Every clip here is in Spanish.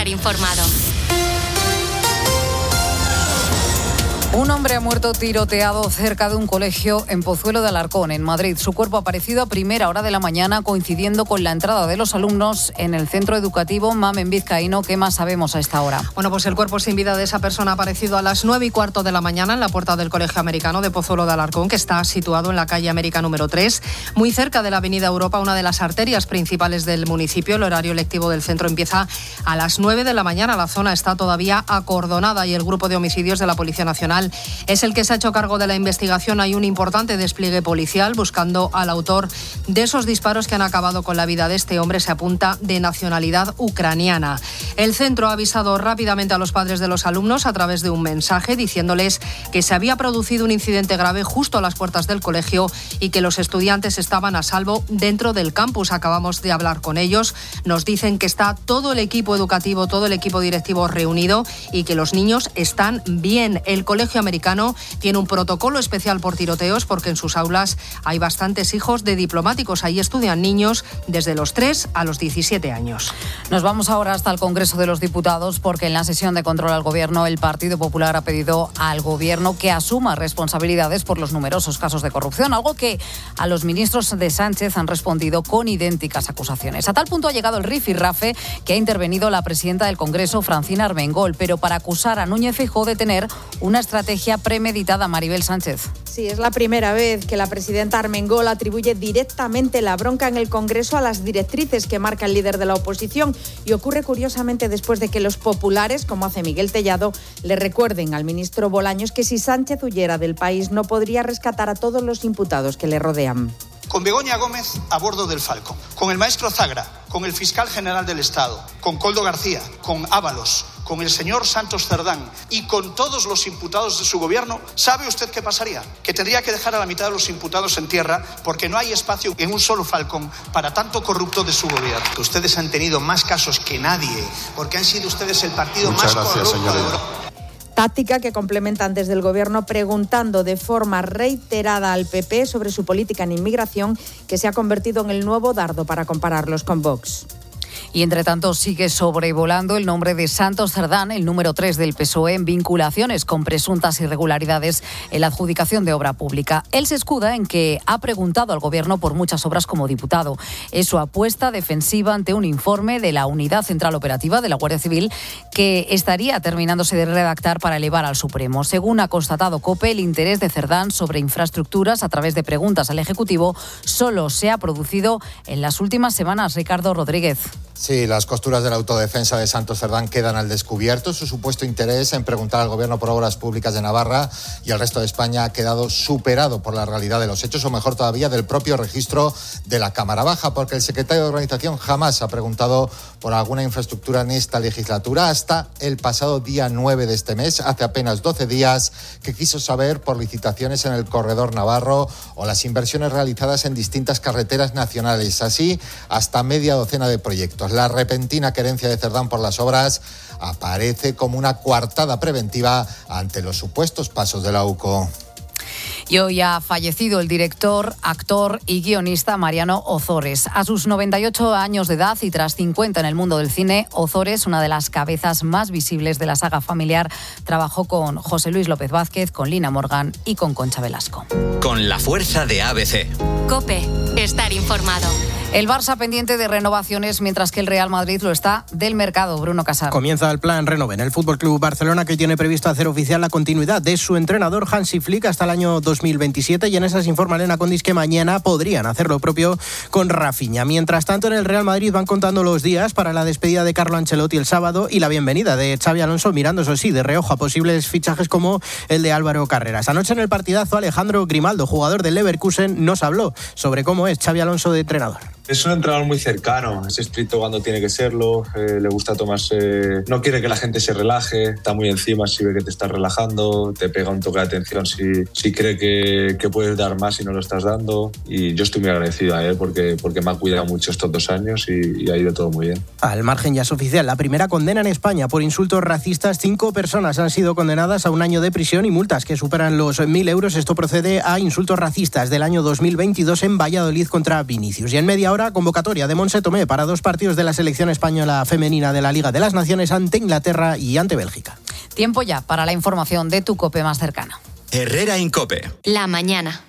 informado. Un hombre ha muerto tiroteado cerca de un colegio en Pozuelo de Alarcón, en Madrid. Su cuerpo ha aparecido a primera hora de la mañana, coincidiendo con la entrada de los alumnos en el centro educativo Mamen Vizcaíno. ¿Qué más sabemos a esta hora? Bueno, pues el cuerpo sin vida de esa persona ha aparecido a las 9:15 de la mañana en la puerta del Colegio Americano de Pozuelo de Alarcón, que está situado en la calle América número 3, muy cerca de la Avenida Europa, una de las arterias principales del municipio. El horario lectivo del centro empieza a las 9 de la mañana. La zona está todavía acordonada y el grupo de homicidios de la Policía Nacional es el que se ha hecho cargo de la investigación. Hay un importante despliegue policial buscando al autor de esos disparos que han acabado con la vida de este hombre. Se apunta de nacionalidad ucraniana. El centro ha avisado rápidamente a los padres de los alumnos a través de un mensaje diciéndoles que se había producido un incidente grave justo a las puertas del colegio y que los estudiantes estaban a salvo dentro del campus. Acabamos de hablar con ellos. Nos dicen que está todo el equipo educativo, todo el equipo directivo reunido y que los niños están bien. El Colegio Americano tiene un protocolo especial por tiroteos porque en sus aulas hay bastantes hijos de diplomáticos. Ahí estudian niños desde los 3 a los 17 años. Nos vamos ahora hasta el Congreso de los Diputados porque en la sesión de control al Gobierno el Partido Popular ha pedido al Gobierno que asuma responsabilidades por los numerosos casos de corrupción, algo que a los ministros de Sánchez han respondido con idénticas acusaciones. A tal punto ha llegado el rifirrafe que ha intervenido la presidenta del Congreso, Francina Armengol, pero para acusar a Núñez Feijóo de tener una estrategia premeditada. Maribel Sánchez. Sí, es la primera vez que la presidenta Armengol atribuye directamente la bronca en el Congreso a las directrices que marca el líder de la oposición y ocurre curiosamente después de que los populares, como hace Miguel Tellado, le recuerden al ministro Bolaños que si Sánchez huyera del país no podría rescatar a todos los imputados que le rodean. Con Begoña Gómez a bordo del Falcon, con el maestro Zagra, con el fiscal general del Estado, con Koldo García, con Ábalos, con el señor Santos Cerdán y con todos los imputados de su gobierno, ¿sabe usted qué pasaría? Que tendría que dejar a la mitad de los imputados en tierra porque no hay espacio en un solo Falcon para tanto corrupto de su gobierno. Ustedes han tenido más casos que nadie porque han sido ustedes el partido más corrupto de Europa. Táctica que complementan desde el Gobierno preguntando de forma reiterada al PP sobre su política en inmigración, que se ha convertido en el nuevo dardo para compararlos con Vox. Y entre tanto sigue sobrevolando el nombre de Santos Cerdán, el número 3 del PSOE, en vinculaciones con presuntas irregularidades en la adjudicación de obra pública. Él se escuda en que ha preguntado al Gobierno por muchas obras como diputado. Es su apuesta defensiva ante un informe de la Unidad Central Operativa de la Guardia Civil que estaría terminándose de redactar para elevar al Supremo. Según ha constatado COPE, el interés de Cerdán sobre infraestructuras a través de preguntas al Ejecutivo solo se ha producido en las últimas semanas. Ricardo Rodríguez. Sí, las costuras de la autodefensa de Santos Cerdán quedan al descubierto. Su supuesto interés en preguntar al Gobierno por obras públicas de Navarra y al resto de España ha quedado superado por la realidad de los hechos, o mejor todavía, del propio registro de la Cámara Baja, porque el secretario de Organización jamás ha preguntado por alguna infraestructura en esta legislatura hasta el pasado día 9 de este mes, hace apenas 12 días, que quiso saber por licitaciones en el corredor navarro o las inversiones realizadas en distintas carreteras nacionales, así hasta media docena de proyectos. La repentina querencia de Cerdán por las obras aparece como una coartada preventiva ante los supuestos pasos de la UCO. Y hoy ha fallecido el director, actor y guionista Mariano Ozores. A sus 98 años de edad y tras 50 en el mundo del cine, Ozores, una de las cabezas más visibles de la saga familiar, trabajó con José Luis López Vázquez, con Lina Morgan y con Concha Velasco. Con la fuerza de ABC. COPE. Estar informado. El Barça pendiente de renovaciones, mientras que el Real Madrid lo está del mercado. Bruno Casar. Comienza el plan Renove en el FC Barcelona, que tiene previsto hacer oficial la continuidad de su entrenador Hansi Flick hasta el año 2027, y en esas informa Elena Condis que mañana podrían hacer lo propio con Rafinha. Mientras tanto, en el Real Madrid van contando los días para la despedida de Carlo Ancelotti el sábado y la bienvenida de Xabi Alonso, mirando, eso sí, de reojo a posibles fichajes como el de Álvaro Carreras. Anoche en el partidazo, Alejandro Grimaldo, jugador del Leverkusen, nos habló sobre cómo es Xabi Alonso de entrenador. Es un entrenador muy cercano, es estricto cuando tiene que serlo, le gusta tomarse... No quiere que la gente se relaje, está muy encima si ve que te estás relajando, te pega un toque de atención si cree que puedes dar más y no lo estás dando. Y yo estoy muy agradecido a él porque me ha cuidado mucho estos 2 años y ha ido todo muy bien. Al margen ya es oficial, la primera condena en España por insultos racistas. 5 personas han sido condenadas a 1 año de prisión y multas que superan los 1.000 euros. Esto procede a insultos racistas del año 2022 en Valladolid contra Vinicius. Y en media hora hora, convocatoria de Montse Tomé para 2 partidos de la selección española femenina de la Liga de las Naciones ante Inglaterra y ante Bélgica. Tiempo ya para la información de tu COPE más cercana. Herrera Incope. La mañana.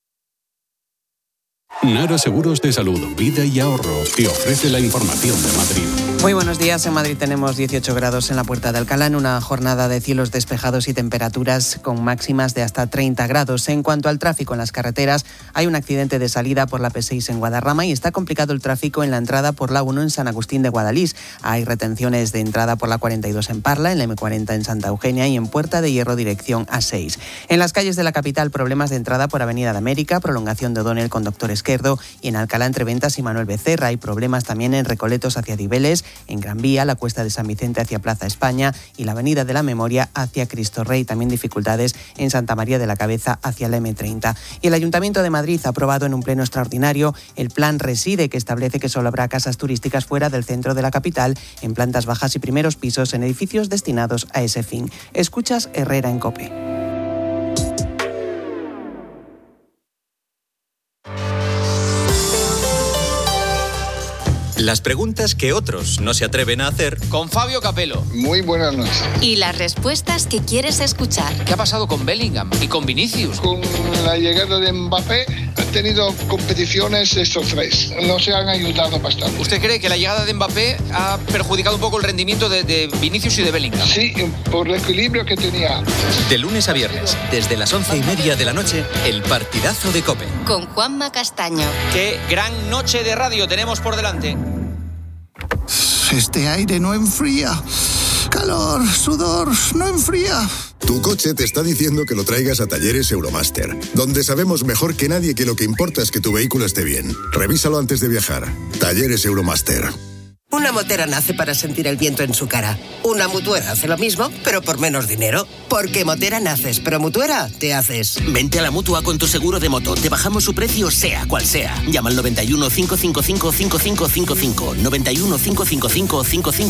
Nara Seguros de Salud, Vida y Ahorro te ofrece la información de Madrid. Muy buenos días. En Madrid tenemos 18 grados en la Puerta de Alcalá, en una jornada de cielos despejados y temperaturas con máximas de hasta 30 grados. En cuanto al tráfico en las carreteras, hay un accidente de salida por la P6 en Guadarrama y está complicado el tráfico en la entrada por la 1 en San Agustín de Guadalís. Hay retenciones de entrada por la 42 en Parla, en la M40 en Santa Eugenia y en Puerta de Hierro dirección A6. En las calles de la capital, problemas de entrada por Avenida de América, prolongación de O'Donnell con Doctor Esquerdo, y en Alcalá entre Ventas y Manuel Becerra. Hay problemas también en Recoletos hacia Cibeles, en Gran Vía, la Cuesta de San Vicente hacia Plaza España y la Avenida de la Memoria hacia Cristo Rey. También dificultades en Santa María de la Cabeza hacia la M30. Y el Ayuntamiento de Madrid ha aprobado en un pleno extraordinario el Plan Reside, que establece que solo habrá casas turísticas fuera del centro de la capital, en plantas bajas y primeros pisos, en edificios destinados a ese fin. Escuchas Herrera en COPE. Las preguntas que otros no se atreven a hacer. Con Fabio Capello. Muy buenas noches. Y las respuestas que quieres escuchar. ¿Qué ha pasado con Bellingham y con Vinicius? Con la llegada de Mbappé han tenido competiciones estos tres. No se han ayudado bastante. ¿Usted cree que la llegada de Mbappé ha perjudicado un poco el rendimiento de Vinicius y de Bellingham? Sí, por el equilibrio que tenía. De lunes a viernes, desde las 11:30 de la noche, el partidazo de COPE. Con Juanma Castaño. Qué gran noche de radio tenemos por delante. Este aire no enfría. Calor, sudor, no enfría. Tu coche te está diciendo que lo traigas a Talleres Euromaster, donde sabemos mejor que nadie que lo que importa es que tu vehículo esté bien. Revísalo antes de viajar. Talleres Euromaster. Una motera nace para sentir el viento en su cara. Una mutuera hace lo mismo, pero por menos dinero. Porque motera naces, pero mutuera te haces. Vente a la Mutua con tu seguro de moto. Te bajamos su precio sea cual sea. Llama al 91 555 5555. 91 555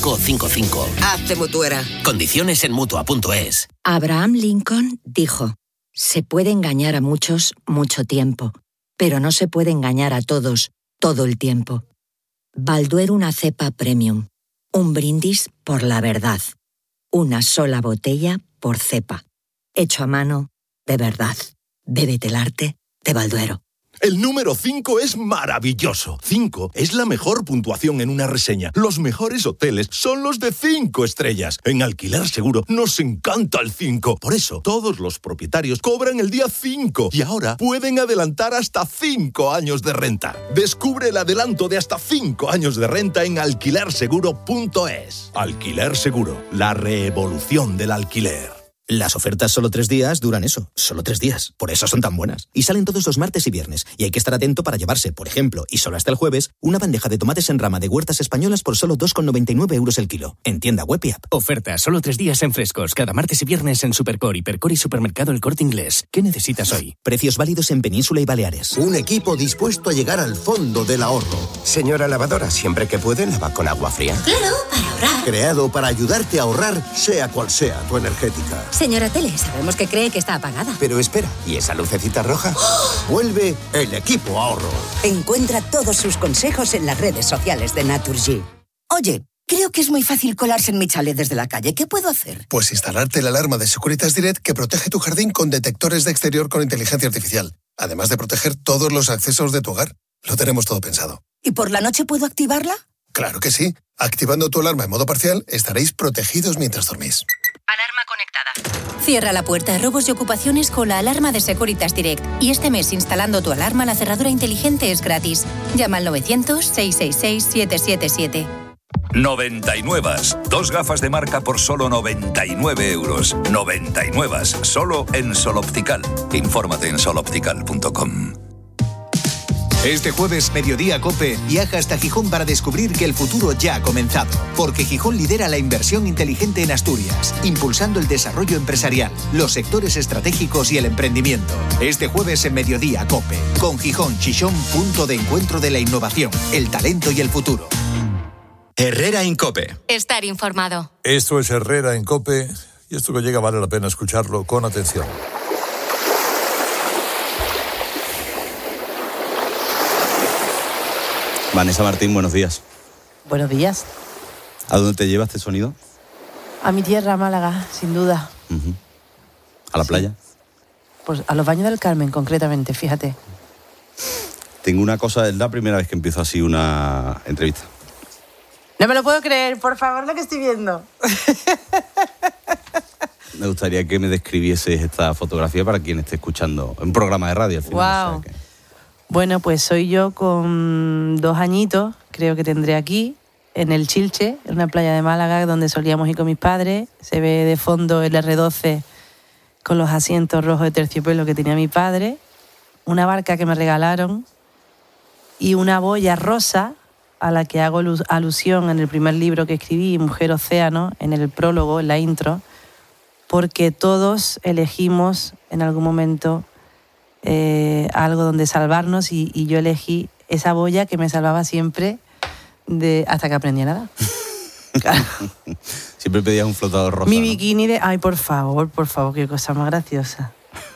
5555. Hazte mutuera. Condiciones en Mutua.es. Abraham Lincoln dijo: se puede engañar a muchos mucho tiempo, pero no se puede engañar a todos todo el tiempo. Balduero, una cepa premium. Un brindis por la verdad. Una sola botella por cepa. Hecho a mano, de verdad. Bébete el arte de Balduero. El número 5 es maravilloso. 5 es la mejor puntuación en una reseña. Los mejores hoteles son los de 5 estrellas. En Alquiler Seguro nos encanta el 5. Por eso, todos los propietarios cobran el día 5 y ahora pueden adelantar hasta 5 años de renta. Descubre el adelanto de hasta 5 años de renta en alquilerseguro.es. Alquiler Seguro, la revolución del alquiler. Las ofertas solo 3 días duran eso, solo 3 días. Por eso son tan buenas. Y salen todos los martes y viernes. Y hay que estar atento para llevarse, por ejemplo, y solo hasta el jueves, una bandeja de tomates en rama de Huertas Españolas por solo 2,99 € el kilo. En tienda web y app. Oferta solo 3 días en frescos. Cada martes y viernes en Supercor, Hipercor y Supermercado El Corte Inglés. ¿Qué necesitas hoy? Precios válidos en Península y Baleares. Un equipo dispuesto a llegar al fondo del ahorro. Señora lavadora, siempre que puede, lava con agua fría. Claro, para ahorrar. Creado para ayudarte a ahorrar, sea cual sea tu energética. Señora Tele, sabemos que cree que está apagada. Pero espera, ¿y esa lucecita roja? ¡Oh! Vuelve el equipo ahorro. Encuentra todos sus consejos en las redes sociales de Naturgy. Oye, creo que es muy fácil colarse en mi chalet desde la calle. ¿Qué puedo hacer? Pues instalarte la alarma de Securitas Direct que protege tu jardín con detectores de exterior con inteligencia artificial. Además de proteger todos los accesos de tu hogar. Lo tenemos todo pensado. ¿Y por la noche puedo activarla? Claro que sí. Activando tu alarma en modo parcial, estaréis protegidos mientras dormís. Alarma conectada. Cierra la puerta a robos y ocupaciones con la alarma de Securitas Direct. Y este mes, instalando tu alarma, la cerradura inteligente es gratis. Llama al 900-666-777. 99. 2 gafas de marca por solo 99 €. 99. Solo en Sol Optical. Infórmate en soloptical.com. Este jueves, Mediodía COPE, viaja hasta Gijón para descubrir que el futuro ya ha comenzado. Porque Gijón lidera la inversión inteligente en Asturias, impulsando el desarrollo empresarial, los sectores estratégicos y el emprendimiento. Este jueves en Mediodía COPE, con Gijón Chichón, punto de encuentro de la innovación, el talento y el futuro. Herrera en COPE. Estar informado. Esto es Herrera en COPE y esto que llega vale la pena escucharlo con atención. Vanessa Martín, buenos días. Buenos días. ¿A dónde te lleva este sonido? A mi tierra, Málaga, sin duda. Uh-huh. ¿A la playa? Pues a los Baños del Carmen, concretamente, fíjate. Tengo una cosa, es la primera vez que empiezo así una entrevista. No me lo puedo creer, por favor, lo que estoy viendo. Me gustaría que me describieses esta fotografía para quien esté escuchando un programa de radio al final. Wow. O sea que... Bueno, pues soy yo con 2 añitos, creo que tendré aquí, en el Chilche, en una playa de Málaga donde solíamos ir con mis padres. Se ve de fondo el R12 con los asientos rojos de terciopelo que tenía mi padre, una barca que me regalaron y una boya rosa a la que hago alusión en el primer libro que escribí, Mujer Océano, en el prólogo, en la intro, porque todos elegimos en algún momento algo donde salvarnos y yo elegí esa boya que me salvaba siempre hasta que aprendí a nadar. Claro. Siempre pedías un flotador rosa. Mi bikini de... Ay, por favor, qué cosa más graciosa.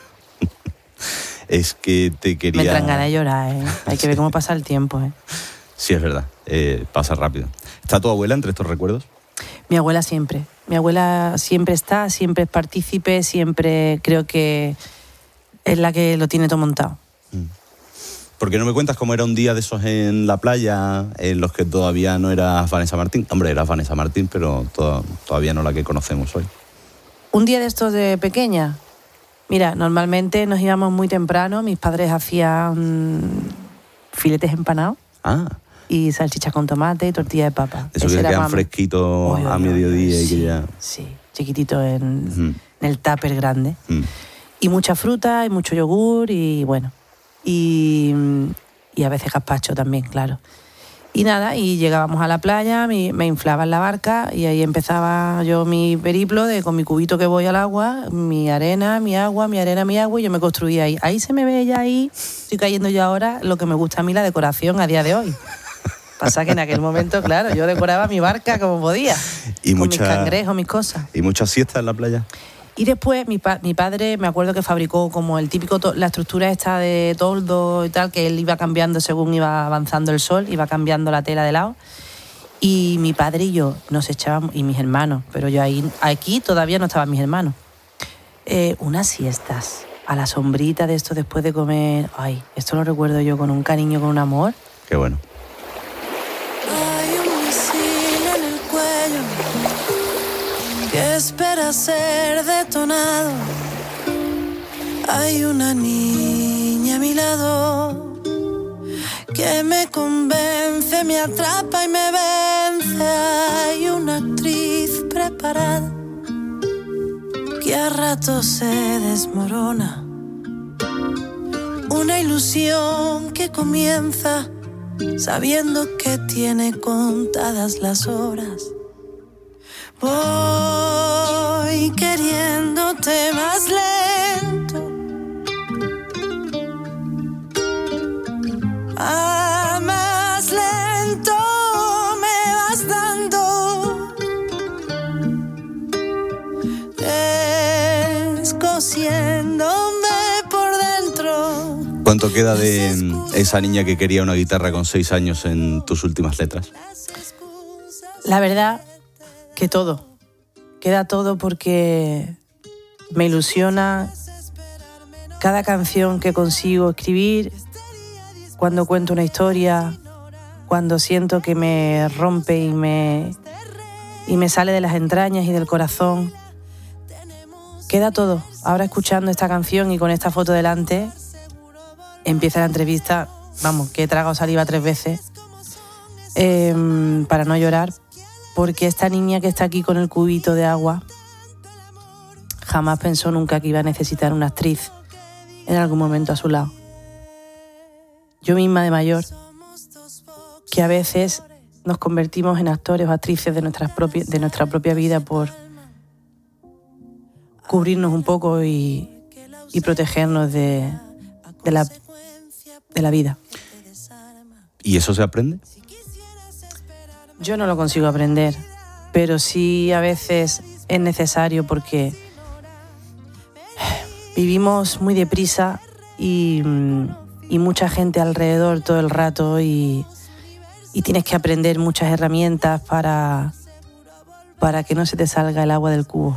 Es que te quería... Me entran ganas de llorar, ¿eh? Hay que ver cómo pasa el tiempo, ¿eh? Sí, es verdad. Pasa rápido. ¿Está tu abuela entre estos recuerdos? Mi abuela siempre. Mi abuela siempre está, siempre es partícipe, siempre creo que es la que lo tiene todo montado. ¿Por qué no me cuentas cómo era un día de esos en la playa, en los que todavía no eras Vanessa Martín? Hombre, eras Vanessa Martín, pero todavía no la que conocemos hoy. Un día de estos de pequeña. Mira, normalmente nos íbamos muy temprano. Mis padres hacían filetes empanados. Y salchichas con tomate y tortilla de papa. Eso que quedan fresquitos a mediodía y que ya... Sí, chiquitito en el tupper grande. Y mucha fruta y mucho yogur y bueno... Y a veces gazpacho también, claro. Y nada, y llegábamos a la playa, me inflaba en la barca y ahí empezaba yo mi periplo con mi cubito que voy al agua, mi arena, mi agua, mi arena, mi agua, y yo me construía ahí. Ahí se me ve ya ahí, estoy cayendo yo ahora, lo que me gusta a mí, la decoración a día de hoy. Pasa que en aquel momento, claro, yo decoraba mi barca como podía, con mis cangrejos, mis cosas. ¿Y muchas siestas en la playa? Y después mi padre, me acuerdo que fabricó como el típico, la estructura esta de toldo y tal, que él iba cambiando según iba avanzando el sol, iba cambiando la tela de lado. Y mi padre y yo nos echábamos, y mis hermanos, pero yo aquí todavía no estaban mis hermanos, unas siestas a la sombrita de esto después de comer. Ay, esto lo recuerdo yo con un cariño, con un amor. Qué bueno. Que espera ser detonado. Hay una niña a mi lado que me convence, me atrapa y me vence. Hay una actriz preparada que a ratos se desmorona. Una ilusión que comienza sabiendo que tiene contadas las horas. Voy queriéndote más lento, más lento me vas dando, descosiéndome por dentro. ¿Cuánto queda de esa niña que quería una guitarra con 6 años en tus últimas letras? La verdad que todo. Queda todo porque me ilusiona cada canción que consigo escribir, cuando cuento una historia, cuando siento que me rompe y me sale de las entrañas y del corazón. Queda todo. Ahora escuchando esta canción y con esta foto delante, empieza la entrevista. Vamos, que he tragado saliva 3 veces para no llorar. Porque esta niña que está aquí con el cubito de agua jamás pensó nunca que iba a necesitar una actriz en algún momento a su lado. Yo misma de mayor, que a veces nos convertimos en actores o actrices de nuestra propia vida por cubrirnos un poco y protegernos de la vida. ¿Y eso se aprende? Yo no lo consigo aprender, pero sí a veces es necesario porque vivimos muy deprisa y mucha gente alrededor todo el rato y y tienes que aprender muchas herramientas para que no se te salga el agua del cubo.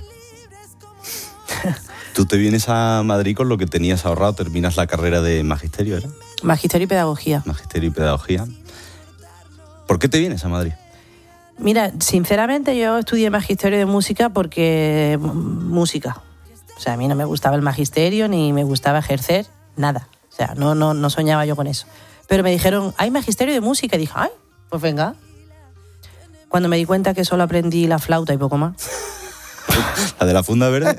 Tú te vienes a Madrid con lo que tenías ahorrado, terminas la carrera de magisterio, ¿era? Magisterio y pedagogía. Magisterio y pedagogía. ¿Por qué te vienes a Madrid? Mira, sinceramente yo estudié magisterio de música porque música. O sea, a mí no me gustaba el magisterio ni me gustaba ejercer, nada. O sea, no soñaba yo con eso. Pero me dijeron, hay magisterio de música. Y dije, ay, pues venga. Cuando me di cuenta que solo aprendí la flauta y poco más. ¿La de la funda verde?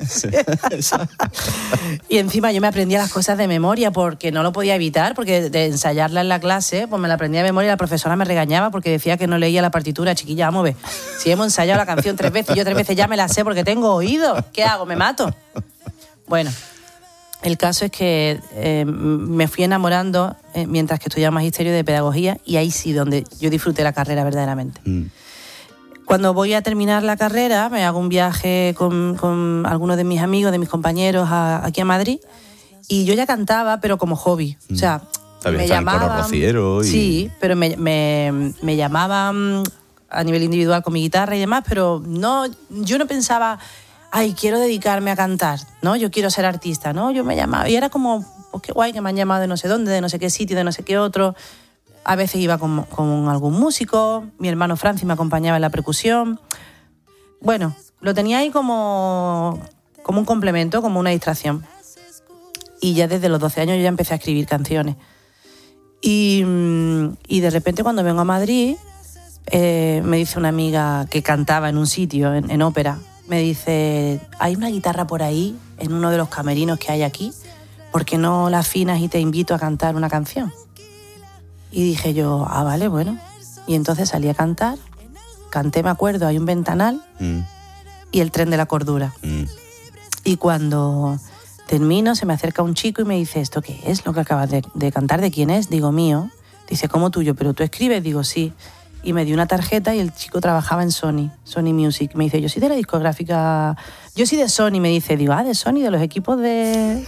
Y encima yo me aprendía las cosas de memoria porque no lo podía evitar, porque de ensayarla en la clase, pues me la aprendía de memoria y la profesora me regañaba porque decía que no leía la partitura. Chiquilla, vamos a ver. Si hemos ensayado la canción 3 veces y yo 3 veces ya me la sé porque tengo oído, ¿qué hago? ¿Me mato? Bueno, el caso es que me fui enamorando mientras que estudiaba magisterio de pedagogía y ahí sí donde yo disfruté la carrera verdaderamente. Cuando voy a terminar la carrera, me hago un viaje con algunos de mis amigos, de mis compañeros aquí a Madrid, y yo ya cantaba, pero como hobby. O sea, me llamaban... Rociero y... Sí, pero me llamaban a nivel individual con mi guitarra y demás, pero no, yo no pensaba, ay, quiero dedicarme a cantar, ¿no? Yo quiero ser artista, ¿no? Yo me llamaba, y era como, pues qué guay que me han llamado de no sé dónde, de no sé qué sitio, de no sé qué otro... A veces iba con algún músico, mi hermano Francis me acompañaba en la percusión. Bueno, lo tenía ahí como un complemento, como una distracción. Y ya desde los 12 años yo ya empecé a escribir canciones. Y de repente cuando vengo a Madrid, me dice una amiga que cantaba en un sitio, en ópera, me dice, hay una guitarra por ahí, en uno de los camerinos que hay aquí, ¿por qué no la afinas y te invito a cantar una canción? Y dije yo, vale, bueno. Y entonces salí a cantar, canté, me acuerdo, hay un ventanal y el tren de la cordura. Y cuando termino, se me acerca un chico y me dice, ¿esto qué es? ¿Lo que acabas de cantar? ¿De quién es? Digo, mío. Dice, ¿cómo tuyo? ¿Pero tú escribes? Digo, sí. Y me dio una tarjeta y el chico trabajaba en Sony Music. Me dice, yo soy de la discográfica... Yo soy de Sony, me dice. Digo, de Sony, de los equipos de...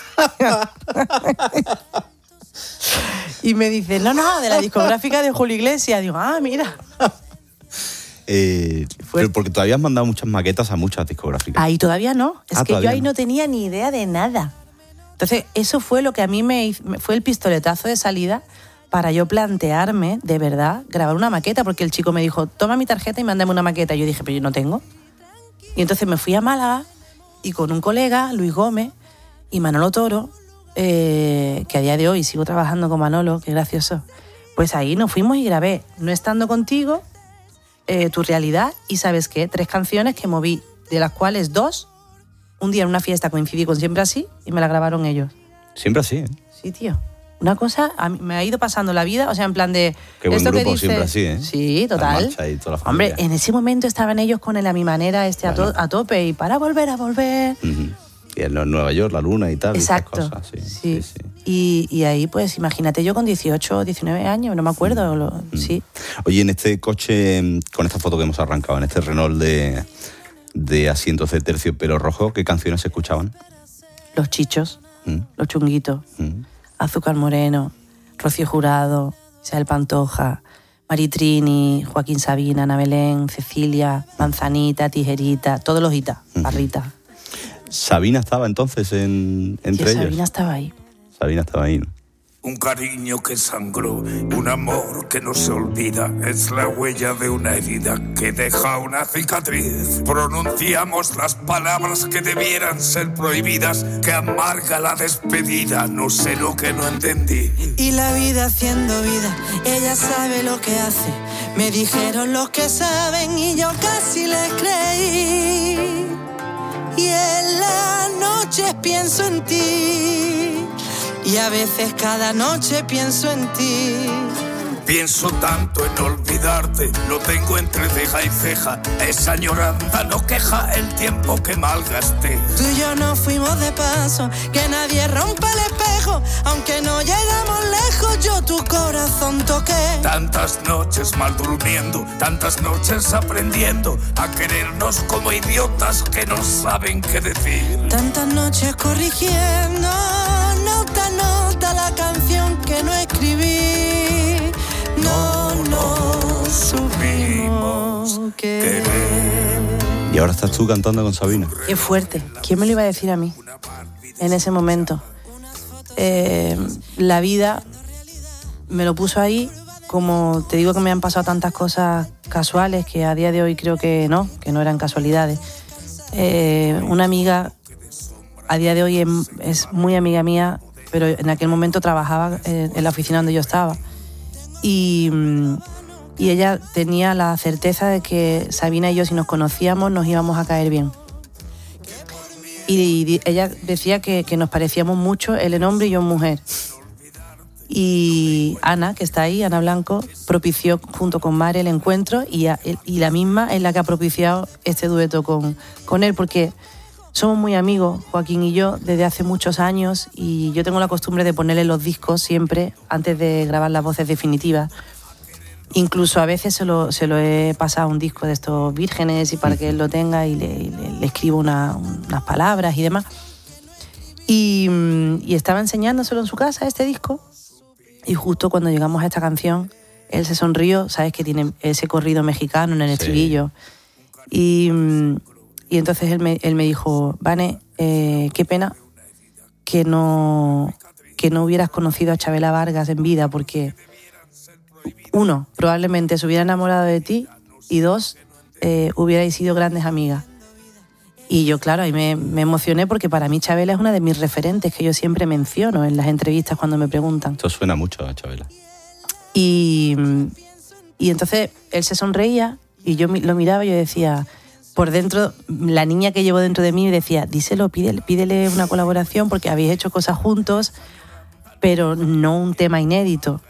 Y me dice, no, de la discográfica de Julio Iglesias. Digo, mira. Pero porque todavía has mandado muchas maquetas a muchas discográficas. Ahí todavía no. Es que yo ahí no no tenía ni idea de nada. Entonces, eso fue lo que a mí fue el pistoletazo de salida para yo plantearme, de verdad, grabar una maqueta. Porque el chico me dijo, toma mi tarjeta y mándame una maqueta. Y yo dije, pero yo no tengo. Y entonces me fui a Málaga y con un colega, Luis Gómez, y Manolo Toro, que a día de hoy sigo trabajando con Manolo, qué gracioso, pues ahí nos fuimos y grabé No estando contigo, Tu realidad y ¿sabes qué? 3 canciones que moví, de las cuales 2, un día en una fiesta coincidí con Siempre Así y me la grabaron ellos. Siempre Así, ¿eh? Sí, tío. Una cosa, a mí me ha ido pasando la vida, o sea, en plan de... Qué buen esto grupo, que dice, Siempre Así, ¿eh? Sí, total. Y toda la Hombre, en ese momento estaban ellos con el A Mi Manera a tope y para volver a volver... Y en Nueva York, la luna y tal. Exacto. Y esas cosas, sí. Y ahí, pues, imagínate yo con 18 o 19 años, no me acuerdo. Sí. Oye, en este coche, con esta foto que hemos arrancado, en este Renault de asientos de terciopelo rojo, ¿qué canciones se escuchaban? Los Chichos, Los Chunguitos, Azúcar Moreno, Rocío Jurado, Isabel Pantoja, Maritrini, Joaquín Sabina, Ana Belén, Cecilia, Manzanita, Tijerita, todos los hitas, Parrita. ¿Sabina estaba entonces entre ellos? Sabina estaba ahí. Sabina estaba ahí, ¿no? Un cariño que sangró, un amor que no se olvida, es la huella de una herida que deja una cicatriz. Pronunciamos las palabras que debieran ser prohibidas, que amarga la despedida, no sé lo que no entendí. Y la vida haciendo vida, ella sabe lo que hace, me dijeron los que saben y yo casi les creí. Y en las noches pienso en ti, y a veces cada noche pienso en ti. Pienso tanto en olvidarte, lo tengo entre ceja y ceja. Esa añoranza no queja el tiempo que malgasté. Tú y yo nos fuimos de paso, que nadie rompa el espejo. Aunque no llegamos lejos, yo tu corazón toqué. Tantas noches mal durmiendo, tantas noches aprendiendo a querernos como idiotas que no saben qué decir. Tantas noches corrigiendo, nota a nota, la canción que no escribí. No, Y ahora estás tú cantando con Sabina. Qué fuerte. ¿Quién me lo iba a decir a mí en ese momento? La vida me lo puso ahí. Como te digo que me han pasado tantas cosas casuales que a día de hoy creo que no eran casualidades. Una amiga a día de hoy es muy amiga mía, pero en aquel momento trabajaba en la oficina donde yo estaba. Y ella tenía la certeza de que Sabina y yo, si nos conocíamos, nos íbamos a caer bien. Y ella decía que nos parecíamos mucho, él en hombre y yo en mujer. Y Ana, que está ahí, Ana Blanco, propició junto con Mare el encuentro y la misma es la que ha propiciado este dueto con él, porque somos muy amigos, Joaquín y yo, desde hace muchos años, y yo tengo la costumbre de ponerle los discos siempre antes de grabar las voces definitivas. Incluso a veces se lo he pasado un disco de estos vírgenes y para que él lo tenga y le escribo unas palabras y demás. Y estaba enseñándoselo en su casa, este disco, y justo cuando llegamos a esta canción, él se sonrió, sabes que tiene ese corrido mexicano en el estribillo. Y entonces él me dijo, Vane, qué pena que no hubieras conocido a Chabela Vargas en vida, porque uno, probablemente se hubiera enamorado de ti, y dos, hubierais sido grandes amigas. Y yo, claro, ahí me emocioné porque para mí Chabela es una de mis referentes que yo siempre menciono en las entrevistas cuando me preguntan. Esto suena mucho a Chabela. Y entonces él se sonreía y yo lo miraba y yo decía, por dentro, la niña que llevo dentro de mí me decía, díselo, pídele una colaboración porque habéis hecho cosas juntos, pero no un tema inédito.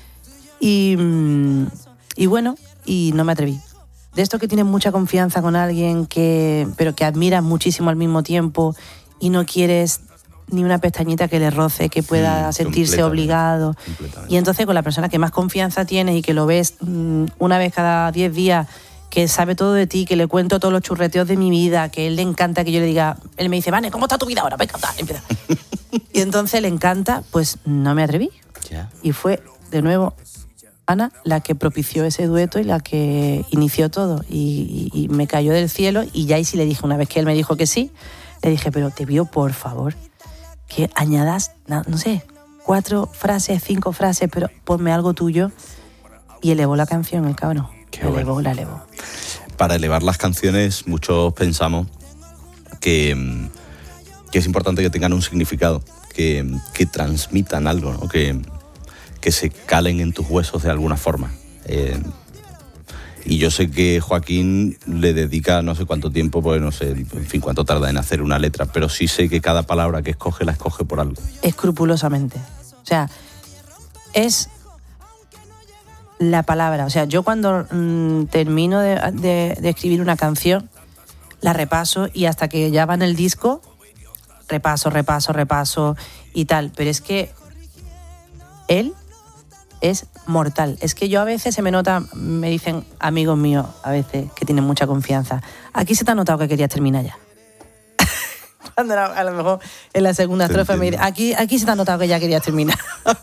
Y bueno, y no me atreví. De esto que tienes mucha confianza con alguien, pero que admiras muchísimo al mismo tiempo y no quieres ni una pestañita que le roce, que pueda sentirse obligado. Y entonces con la persona que más confianza tienes y que lo ves una vez cada 10 días, que sabe todo de ti, que le cuento todos los churreteos de mi vida, que a él le encanta que yo le diga, él me dice, Vane, ¿cómo está tu vida ahora? Venga, empieza. Y entonces le encanta, pues no me atreví. Y fue, de nuevo, Ana la que propició ese dueto y la que inició todo. Y me cayó del cielo y ya ahí sí le dije, una vez que él me dijo que sí, le dije, pero te pido por favor que añadas, no sé, 4 frases, 5 frases, pero ponme algo tuyo. Y elevó la canción, el cabrón. La elevó. Para elevar las canciones, muchos pensamos que es importante que tengan un significado, que transmitan algo, ¿no? Que se calen en tus huesos de alguna forma. Y yo sé que Joaquín le dedica no sé cuánto tiempo, pues no sé, en fin, cuánto tarda en hacer una letra, pero sí sé que cada palabra que escoge la escoge por algo. Escrupulosamente. O sea, es la palabra. O sea, yo cuando termino de escribir una canción, la repaso y hasta que ya va en el disco, repaso y tal. Pero es que él es mortal. Es que yo a veces se me nota, me dicen amigos míos a veces que tienen mucha confianza, aquí se te ha notado que querías terminar ya. Cuando a lo mejor en la segunda estrofa me dice, aquí se te ha notado que ya querías terminar.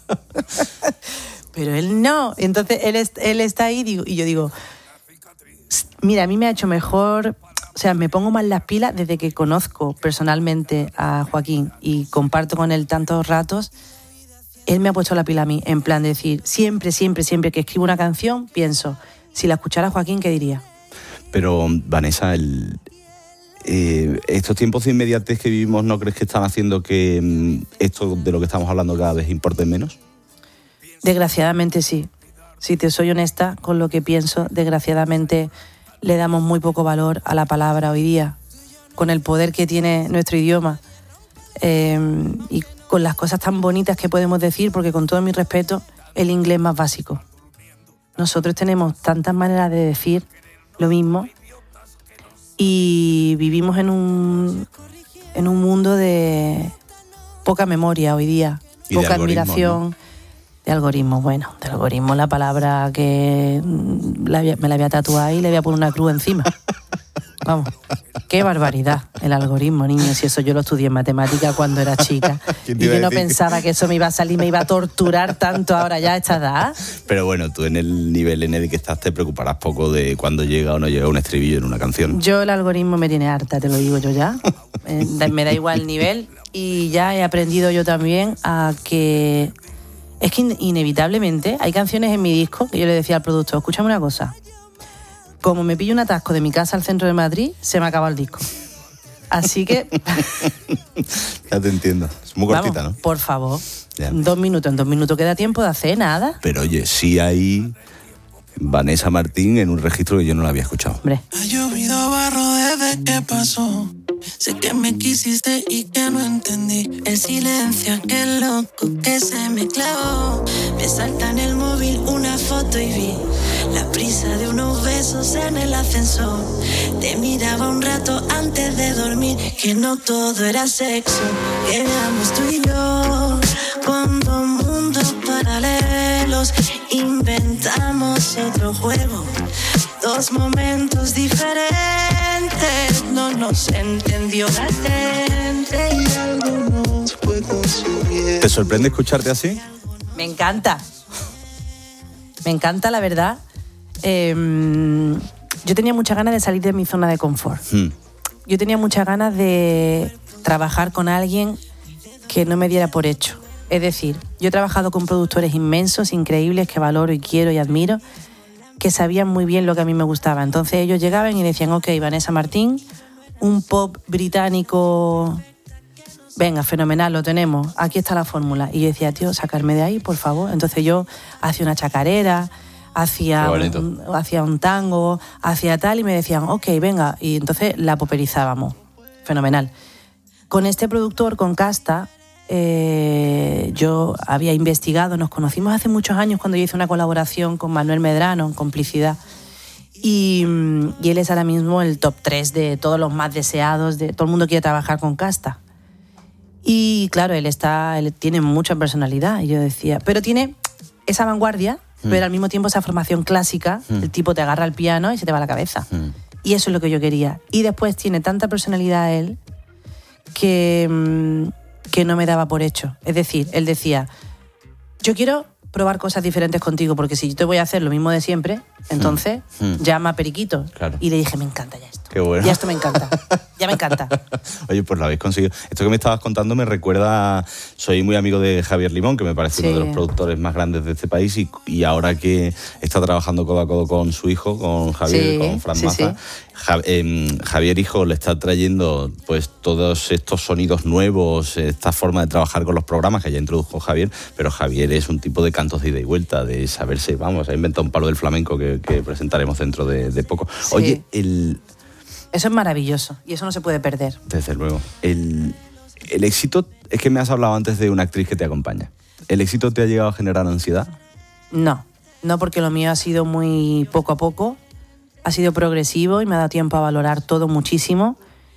Pero él no. Entonces él está ahí y yo digo, mira, a mí me ha hecho mejor, o sea, me pongo más las pilas desde que conozco personalmente a Joaquín y comparto con él tantos ratos. Él me ha puesto la pila a mí, en plan de decir, siempre que escribo una canción, pienso, si la escuchara Joaquín, ¿qué diría? Pero, Vanessa, estos tiempos de inmediatez que vivimos, ¿no crees que están haciendo que esto de lo que estamos hablando cada vez importe menos? Desgraciadamente sí. Si te soy honesta con lo que pienso, desgraciadamente le damos muy poco valor a la palabra hoy día, con el poder que tiene nuestro idioma. Y con las cosas tan bonitas que podemos decir, porque con todo mi respeto, el inglés más básico. Nosotros tenemos tantas maneras de decir lo mismo y vivimos en un mundo de poca memoria hoy día, poca admiración. ¿No? De algoritmo, de algoritmo, la palabra que me la voy a tatuar y le voy a poner una cruz encima. Vamos, qué barbaridad el algoritmo, niño. Si eso yo lo estudié en matemática cuando era chica. Y yo no pensaba que eso me iba a salir, me iba a torturar tanto ahora ya a esta edad. Pero bueno, tú en el nivel en el que estás te preocuparás poco de cuando llega o no llega un estribillo en una canción. Yo el algoritmo me tiene harta, te lo digo yo ya. Me da igual el nivel y ya he aprendido yo también a que... Es que inevitablemente hay canciones en mi disco que yo le decía al productor, escúchame una cosa, como me pillo un atasco de mi casa al centro de Madrid, se me acaba el disco. Así que... Ya te entiendo. Es muy cortita, vamos, ¿no? Por favor. Ya. En 2 minutos queda tiempo de hacer nada. Pero oye, sí hay Vanessa Martín en un registro que yo no la había escuchado. Hombre. Ha llovido barro desde que pasó. Sé que me quisiste y que no entendí el silencio, aquel loco que se me clavó. Me salta en el móvil una foto y vi la prisa de unos besos en el ascensor. Te miraba un rato antes de dormir, que no todo era sexo. Éramos tú y yo con 2 mundos paralelos. Inventamos otro juego, 2 momentos diferentes. No nos entendió la gente y algo nos fue consumiendo. ¿Te sorprende escucharte así? Me encanta. Me encanta, la verdad. Yo tenía muchas ganas de salir de mi zona de confort. Yo tenía muchas ganas de trabajar con alguien que no me diera por hecho. Es decir, yo he trabajado con productores inmensos, increíbles, que valoro y quiero y admiro, que sabían muy bien lo que a mí me gustaba. Entonces ellos llegaban y decían, ok, Vanessa Martín, un pop británico, venga, fenomenal, lo tenemos, aquí está la fórmula. Y yo decía, tío, sacarme de ahí, por favor. Entonces yo hacía una chacarera, hacía un tango, hacía tal, y me decían, ok, venga. Y entonces la poperizábamos. Fenomenal. Con este productor, con Casta, yo había investigado, nos conocimos hace muchos años cuando yo hice una colaboración con Manuel Medrano, en Complicidad. Y él es ahora mismo el top 3 de todos los más deseados, de todo el mundo quiere trabajar con Casta. Y claro, él tiene mucha personalidad, y yo decía, pero tiene esa vanguardia, pero al mismo tiempo esa formación clásica, el tipo te agarra el piano y se te va la cabeza. Y eso es lo que yo quería. Y después tiene tanta personalidad él que no me daba por hecho. Es decir, él decía, yo quiero probar cosas diferentes contigo, porque si yo te voy a hacer lo mismo de siempre, entonces llama a Periquito. Claro. Y le dije, me encanta ya esto. Qué bueno. Ya esto me encanta. Ya me encanta. Oye, pues lo habéis conseguido. Esto que me estabas contando me recuerda... Soy muy amigo de Javier Limón, que me parece uno de los productores más grandes de este país, y ahora que está trabajando codo a codo con su hijo, con Javier, con Fran Maza, Javier hijo le está trayendo pues todos estos sonidos nuevos, esta forma de trabajar con los programas que ya introdujo Javier, pero Javier es un tipo de cantos de ida y vuelta, de saberse, vamos, ha inventado un palo del flamenco que presentaremos dentro de poco. Sí. Oye, eso es maravilloso y eso no se puede perder. Desde luego. El éxito, es que me has hablado antes de una actriz que te acompaña. ¿El éxito te ha llegado a generar ansiedad? No, porque lo mío ha sido muy poco a poco, ha sido progresivo y me ha dado tiempo a valorar todo muchísimo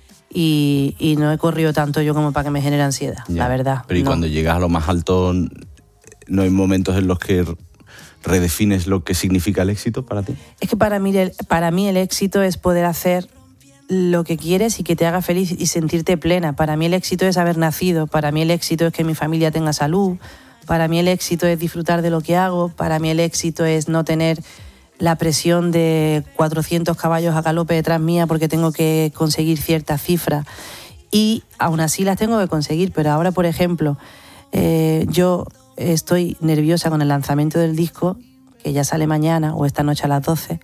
y no he corrido tanto yo como para que me genere ansiedad, la verdad. Pero ¿y cuando llegas a lo más alto, no hay momentos en los que redefines lo que significa el éxito para ti? Es que para mí el éxito es poder hacer lo que quieres y que te haga feliz y sentirte plena. Para mí el éxito es haber nacido, para mí el éxito es que mi familia tenga salud, para mí el éxito es disfrutar de lo que hago, para mí el éxito es no tener la presión de 400 caballos a galope detrás mía porque tengo que conseguir cierta cifra. Y aún así las tengo que conseguir, pero ahora, por ejemplo, yo estoy nerviosa con el lanzamiento del disco, que ya sale mañana o esta noche a las 12.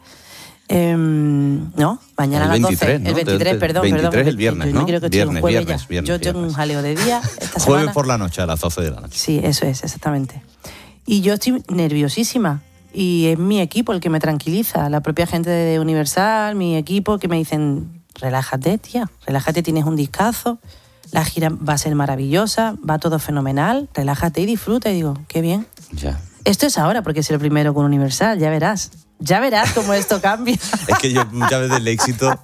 No, mañana a las 12. ¿no? El 23, perdón. 23 el viernes, yo ¿no? no quiero que estoy un jueves ya. Yo tengo un jaleo de día esta semana. Jueves por la noche, a las 12 de la noche. Sí, eso es, exactamente. Y yo estoy nerviosísima. Y es mi equipo el que me tranquiliza. La propia gente de Universal, mi equipo, que me dicen, relájate, tía, relájate, tienes un discazo. La gira va a ser maravillosa, va todo fenomenal, relájate y disfruta. Y digo, qué bien. Ya. Esto es ahora porque es el primero con Universal, ya verás. Ya verás cómo esto cambia. Es que yo muchas veces el éxito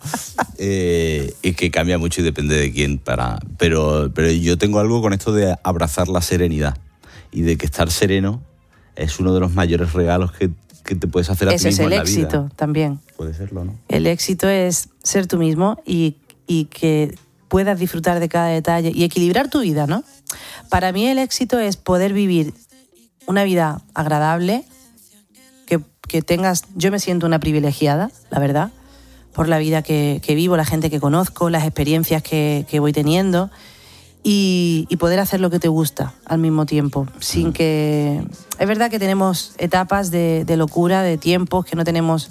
es que cambia mucho y depende de quién. Pero yo tengo algo con esto de abrazar la serenidad y de que estar sereno es uno de los mayores regalos que que te puedes hacer a ti mismo en la vida. Ese es el éxito también. Puede serlo, ¿no? El éxito es ser tú mismo y que puedas disfrutar de cada detalle y equilibrar tu vida, ¿no? Para mí el éxito es poder vivir una vida agradable, que tengas... Yo me siento una privilegiada, la verdad, por la vida que vivo, la gente que conozco, las experiencias que voy teniendo y poder hacer lo que te gusta al mismo tiempo, sin que... Es verdad que tenemos etapas de locura, de tiempos, que no tenemos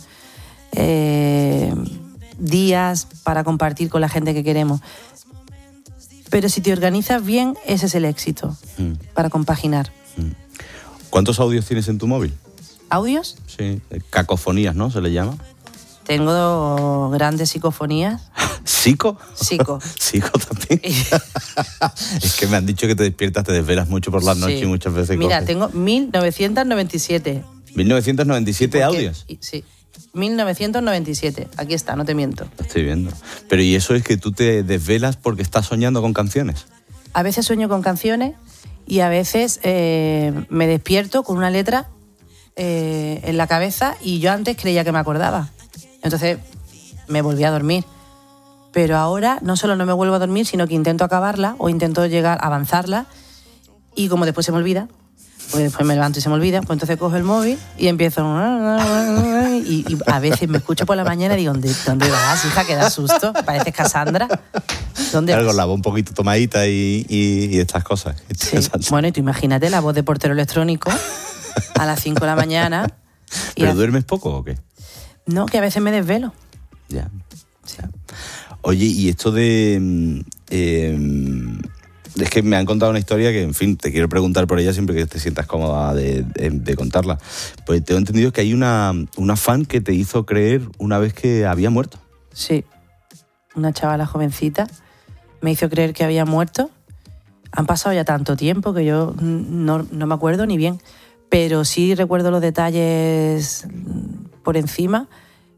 días para compartir con la gente que queremos. Pero si te organizas bien, ese es el éxito, para compaginar. ¿Cuántos audios tienes en tu móvil? ¿Audios? Sí, cacofonías, ¿no? Se le llama. Tengo grandes psicofonías. ¿Psico? Psico. Psico también. Es que me han dicho que te despiertas, te desvelas mucho por las noches y muchas veces Mira, coges. tengo 1997. 1997 audios. Sí, 1997. Aquí está, no te miento. Lo estoy viendo. Pero ¿y eso es que tú te desvelas porque estás soñando con canciones? A veces sueño con canciones y a veces me despierto con una letra en la cabeza y yo antes creía que me acordaba. Entonces me volví a dormir. Pero ahora no solo no me vuelvo a dormir, sino que intento acabarla o intento llegar a avanzarla y como después se me olvida, pues después me levanto y se me olvida, pues entonces cojo el móvil y empiezo y a veces me escucho por la mañana y digo, ¿dónde vas, hija? Que da susto, pareces Cassandra. ¿Dónde vas? Con la voz un poquito tomadita y estas cosas. Sí. Bueno, y tú imagínate la voz de portero electrónico a las 5 de la mañana. ¿Pero duermes poco o qué? No, que a veces me desvelo. Ya. Oye, y esto de... es que me han contado una historia que, en fin, te quiero preguntar por ella siempre que te sientas cómoda de contarla. Pues tengo entendido que hay una fan que te hizo creer una vez que había muerto. Sí, una chavala jovencita me hizo creer que había muerto. Han pasado ya tanto tiempo que yo no me acuerdo ni bien, pero sí recuerdo los detalles por encima.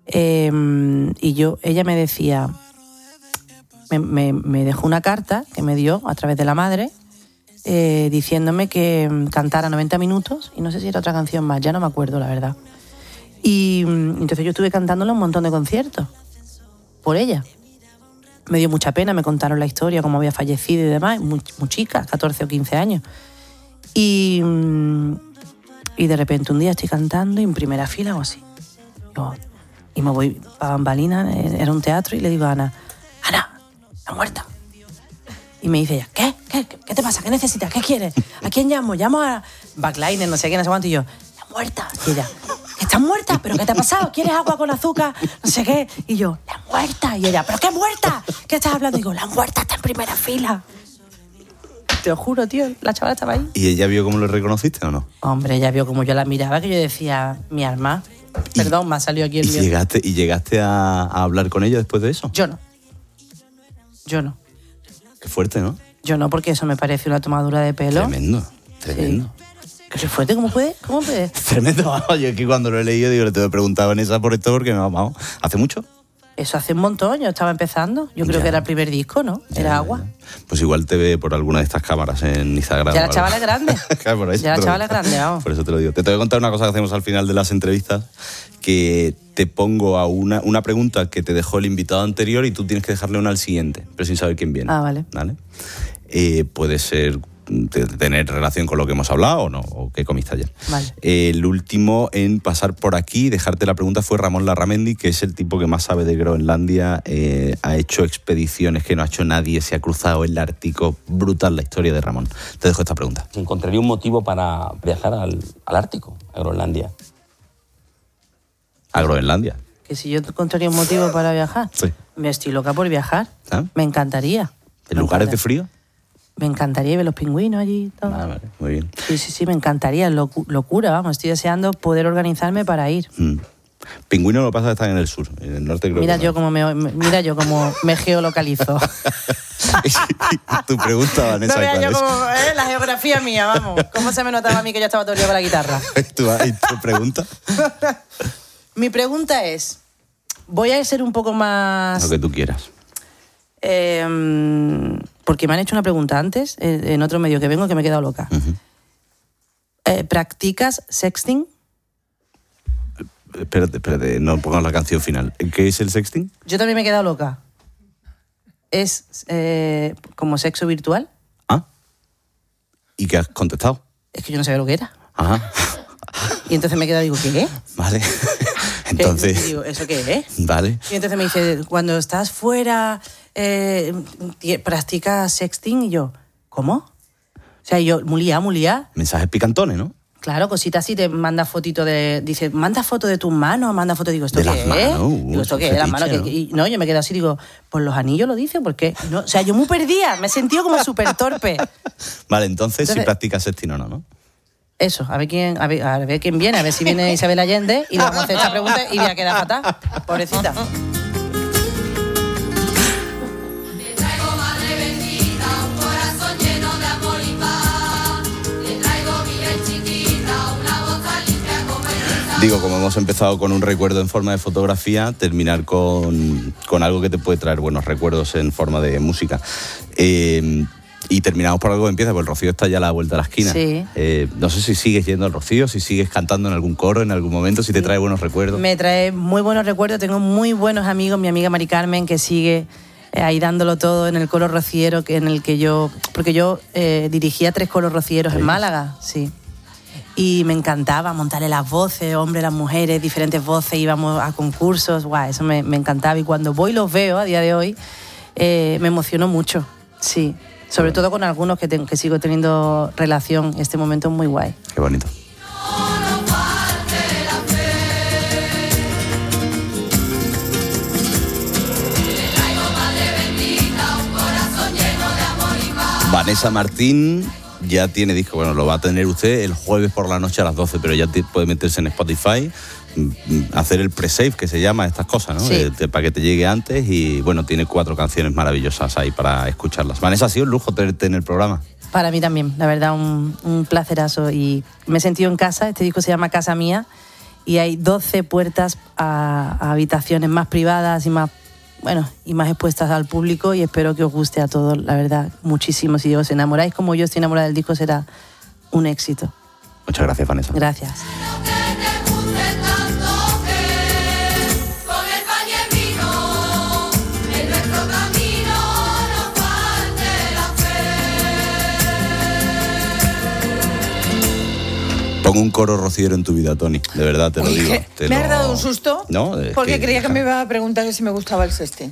Y ella me decía, me dejó una carta que me dio a través de la madre diciéndome que cantara 90 minutos y no sé si era otra canción más, ya no me acuerdo la verdad. Y entonces yo estuve cantándola un montón de conciertos por ella. Me dio mucha pena, me contaron la historia, cómo había fallecido y demás, muy chica, 14 o 15 años. Y de repente un día estoy cantando y en primera fila o así. Y me voy a bambalina, era un teatro, y le digo a Ana, está muerta. Y me dice ella, ¿qué te pasa? ¿Qué necesitas? ¿Qué quieres? ¿A quién llamo? Llamo a Backliner, no sé quién, no sé cuánto. Y yo, está muerta. Y ella, ¿estás muerta? ¿Pero qué te ha pasado? ¿Quieres agua con azúcar? No sé qué. Y yo, la muerta. Y ella, ¿pero qué muerta? ¿Qué estás hablando? Y digo, la muerta está en primera fila. Te lo juro, tío, la chavala estaba ahí. ¿Y ella vio cómo lo reconociste o no? Hombre, ella vio cómo yo la miraba, que yo decía, mi alma. Perdón, me ha salido aquí el mío. ¿Y llegaste a hablar con ella después de eso? Yo no. Qué fuerte, ¿no? Yo no, porque eso me parece una tomadura de pelo. Tremendo. Sí. Qué fuerte, ¿cómo puede? Tremendo. Yo aquí cuando lo he leído digo, le te he preguntado a Vanessa por esto porque vamos, ¿hace mucho? Eso hace un montón, yo estaba empezando. Yo creo que era el primer disco, ¿no? Era Agua. Pues igual te ve por alguna de estas cámaras en Instagram. Ya la chavala es grande. Claro, por ahí ya la chavala es grande, vamos. Por eso te lo digo. Te voy a contar una cosa que hacemos al final de las entrevistas, que te pongo a una pregunta que te dejó el invitado anterior y tú tienes que dejarle una al siguiente, pero sin saber quién viene. Ah, vale. Puede ser tener relación con lo que hemos hablado o no, o qué comiste ayer. Vale. El último en pasar por aquí y dejarte la pregunta fue Ramón Larramendi, que es el tipo que más sabe de Groenlandia, ha hecho expediciones que no ha hecho nadie, se ha cruzado el Ártico. Brutal la historia de Ramón. Te dejo esta pregunta. ¿Encontraría un motivo para viajar al Ártico, a Groenlandia? ¿A Groenlandia? Que si yo encontraría un motivo para viajar. Sí. Me estoy loca por viajar. ¿Ah? Me encantaría. ¿En lugares de frío? Me encantaría ver los pingüinos allí y todo. Vale, muy bien. Sí, me encantaría. Locura, vamos. Estoy deseando poder organizarme para ir. Pingüino lo pasa que están en el sur. En el norte creo mira que yo como me geolocalizo. Tu pregunta, Vanessa, no ¿cuál yo es? como, la geografía mía, vamos. ¿Cómo se me notaba a mí que yo estaba todo el día con la guitarra? ¿Y tu pregunta? Mi pregunta es, voy a ser un poco más... Lo que tú quieras. Porque me han hecho una pregunta antes, en otro medio que vengo, que me he quedado loca. ¿Practicas sexting? Espérate, no pongas la canción final. ¿Qué es el sexting? Yo también me he quedado loca. Es como sexo virtual. Ah. ¿Y qué has contestado? Es que yo no sabía lo que era. Ajá. Y entonces me he quedado, digo, ¿qué? Vale. Entonces... Digo, ¿eso qué es? Vale. Y entonces me dice, cuando estás fuera, practicas sexting. Y yo, ¿cómo? O sea, yo, muy liá. Mensajes picantones, ¿no? Claro, cositas así, te manda fotito de... Dice, manda foto de tus manos, manda foto. Digo, ¿esto qué es? Digo, ¿esto qué es? De las manos. ¿No? Yo me quedo así, digo, pues los anillos lo dice, ¿por qué? No, o sea, yo muy perdida, me he sentido como súper torpe. Vale, entonces si practicas sexting o no, ¿no? Eso, a ver quién viene, a ver si viene Isabel Allende y le vamos a hacer esta pregunta y voy a quedar fatal. Pobrecita. Digo, como hemos empezado con un recuerdo en forma de fotografía, terminar con algo que te puede traer buenos recuerdos en forma de música. Y terminamos por algo que empieza, porque el Rocío está ya a la vuelta de la esquina. Sí. No sé si sigues yendo al Rocío, si sigues cantando en algún coro en algún momento, si te trae buenos recuerdos. Me trae muy buenos recuerdos, tengo muy buenos amigos, mi amiga Mari Carmen, que sigue ahí dándolo todo en el coro rociero, en el que porque yo dirigía 3 coros rocieros en Málaga, sí. Y me encantaba montarle las voces, hombres, las mujeres, diferentes voces, íbamos a concursos, guau, eso me encantaba. Y cuando voy y los veo a día de hoy, me emociono mucho, sí. Sobre todo con algunos que sigo teniendo relación. Este momento es muy guay. Qué bonito. Vanessa Martín ya tiene disco, bueno, lo va a tener usted el jueves por la noche a las 12, pero ya puede meterse en Spotify, hacer el pre-save, que se llama estas cosas, ¿no? Sí. Para que te llegue antes y, bueno, tiene 4 canciones maravillosas ahí para escucharlas. Vanessa, ha sido un lujo tenerte en el programa. Para mí también, la verdad, un placerazo. Y me he sentido en casa, este disco se llama Casa Mía, y hay 12 puertas a habitaciones más privadas y más expuestas al público, y espero que os guste a todos, la verdad, muchísimo. Si os enamoráis como yo estoy enamorada del disco, será un éxito. Muchas gracias, Vanessa. Gracias. Pon un coro rociero en tu vida, Tony. De verdad, te lo digo. ¿Me has dado un susto? No, porque creía que me iba a preguntar si me gustaba el sexting.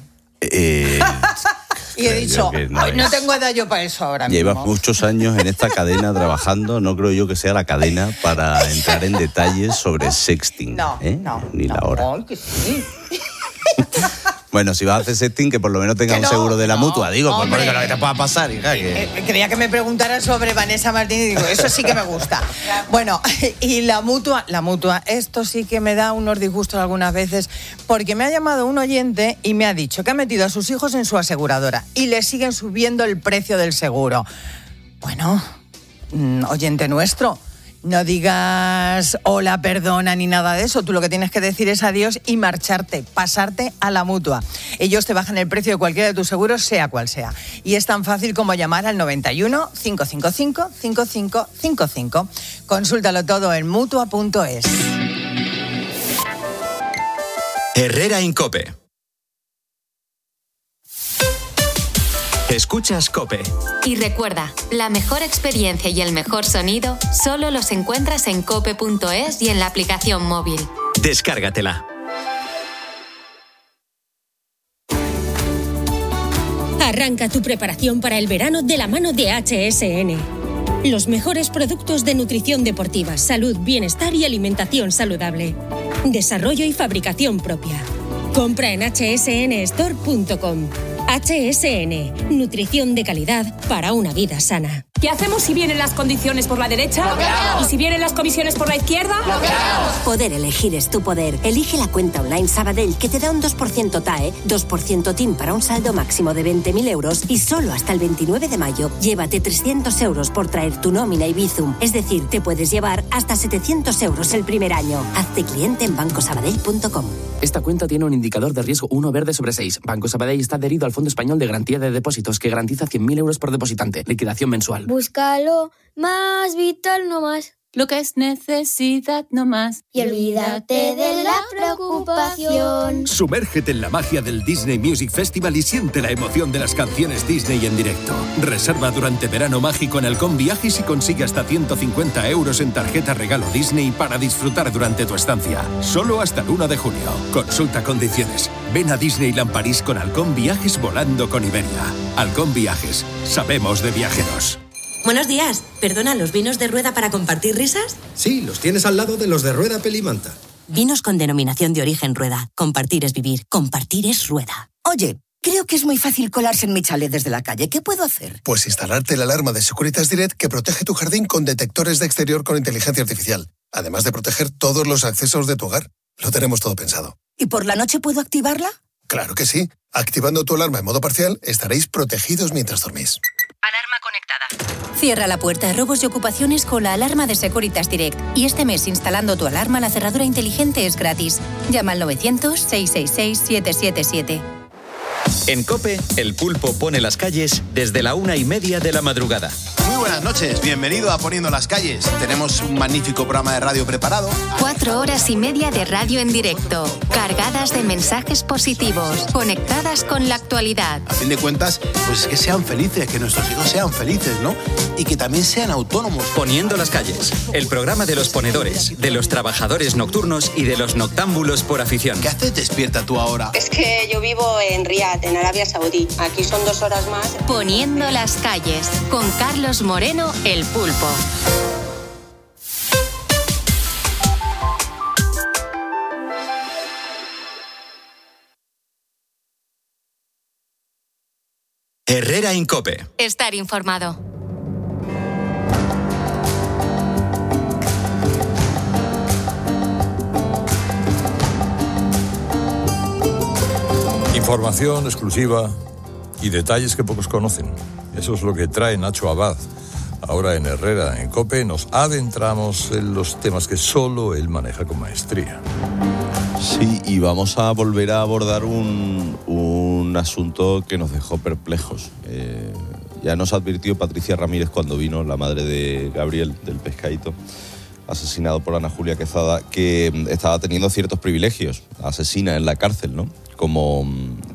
Y he dicho, no tengo edad yo para eso ahora mismo. Llevas muchos años en esta cadena trabajando. No creo yo que sea la cadena para entrar en detalles sobre sexting. No. Ni la hora. Ay, que sí. Bueno, si vas a hacer sexting, que por lo menos tenga un seguro de la mutua. Digo, por lo que te pueda pasar, hija. Creía que me preguntara sobre Vanessa Martín y digo, eso sí que me gusta. Bueno, y la mutua, esto sí que me da unos disgustos algunas veces, porque me ha llamado un oyente y me ha dicho que ha metido a sus hijos en su aseguradora y le siguen subiendo el precio del seguro. Bueno, oyente nuestro, no digas hola, perdona ni nada de eso. Tú lo que tienes que decir es adiós y marcharte, pasarte a la mutua. Ellos te bajan el precio de cualquiera de tus seguros, sea cual sea. Y es tan fácil como llamar al 91 555 5555. Consúltalo todo en mutua.es. Herrera en COPE. Escuchas COPE. Y recuerda, la mejor experiencia y el mejor sonido solo los encuentras en cope.es y en la aplicación móvil. Descárgatela. Arranca tu preparación para el verano de la mano de HSN. Los mejores productos de nutrición deportiva, salud, bienestar y alimentación saludable. Desarrollo y fabricación propia. Compra en hsnstore.com. HSN, nutrición de calidad para una vida sana. ¿Qué hacemos si vienen las condiciones por la derecha? ¿Y si vienen las comisiones por la izquierda? Poder elegir es tu poder. Elige la cuenta online Sabadell, que te da un 2% TAE, 2% TIN para un saldo máximo de 20.000 euros y solo hasta el 29 de mayo. Llévate 300 euros por traer tu nómina y Bizum. Es decir, te puedes llevar hasta 700 euros el primer año. Hazte cliente en bancosabadell.com. Esta cuenta tiene un indicador de riesgo 1 verde sobre 6. Banco Sabadell está adherido al Fondo Español de Garantía de Depósitos, que garantiza 100.000 euros por depositante. Liquidación mensual. Búscalo más vital, no más. lo que es necesidad no más. Y olvídate de la preocupación. Sumérgete en la magia del Disney Music Festival y siente la emoción de las canciones Disney en directo. Reserva durante verano mágico en Halcón Viajes y consigue hasta 150 euros en tarjeta regalo Disney para disfrutar durante tu estancia. Solo hasta el 1 de junio. Consulta condiciones. Ven a Disneyland París con Halcón Viajes volando con Iberia. Halcón Viajes. Sabemos de viajeros. Buenos días. Perdona, ¿los vinos de Rueda para compartir risas? Sí, los tienes al lado de los de Rueda Pelimanta. Vinos con denominación de origen Rueda. Compartir es vivir. Compartir es Rueda. Oye, creo que es muy fácil colarse en mi chalet desde la calle. ¿Qué puedo hacer? Pues instalarte la alarma de Securitas Direct que protege tu jardín con detectores de exterior con inteligencia artificial. Además de proteger todos los accesos de tu hogar. Lo tenemos todo pensado. ¿Y por la noche puedo activarla? Claro que sí. Activando tu alarma en modo parcial, estaréis protegidos mientras dormís. Alarma conectada. Cierra la puerta a robos y ocupaciones con la alarma de Securitas Direct. Y este mes, instalando tu alarma, la cerradura inteligente es gratis. Llama al 900-666-777. En COPE, El Pulpo pone las calles desde la 1:30 de la madrugada. Muy buenas noches, bienvenido a Poniendo las Calles. Tenemos un magnífico programa de radio preparado. 4 horas y media de radio en directo, cargadas de mensajes positivos, conectadas con la actualidad. A fin de cuentas, pues que sean felices, que nuestros hijos sean felices, ¿no? Y que también sean autónomos. Poniendo las calles, el programa de los ponedores, de los trabajadores nocturnos y de los noctámbulos por afición. ¿Qué haces despierta tú ahora? Es que yo vivo en Riad, en Arabia Saudí. Aquí son 2 horas más. Poniendo las calles, con Carlos Moreno, El Pulpo. Herrera en COPE. Estar informado. Información exclusiva y detalles que pocos conocen. Eso es lo que trae Nacho Abad. Ahora en Herrera, en COPE, nos adentramos en los temas que solo él maneja con maestría. Sí, y vamos a volver a abordar un asunto que nos dejó perplejos. Ya nos advirtió Patricia Ramírez cuando vino, la madre de Gabriel, del Pescadito, asesinado por Ana Julia Quezada, que estaba teniendo ciertos privilegios, asesina en la cárcel, ¿no? Como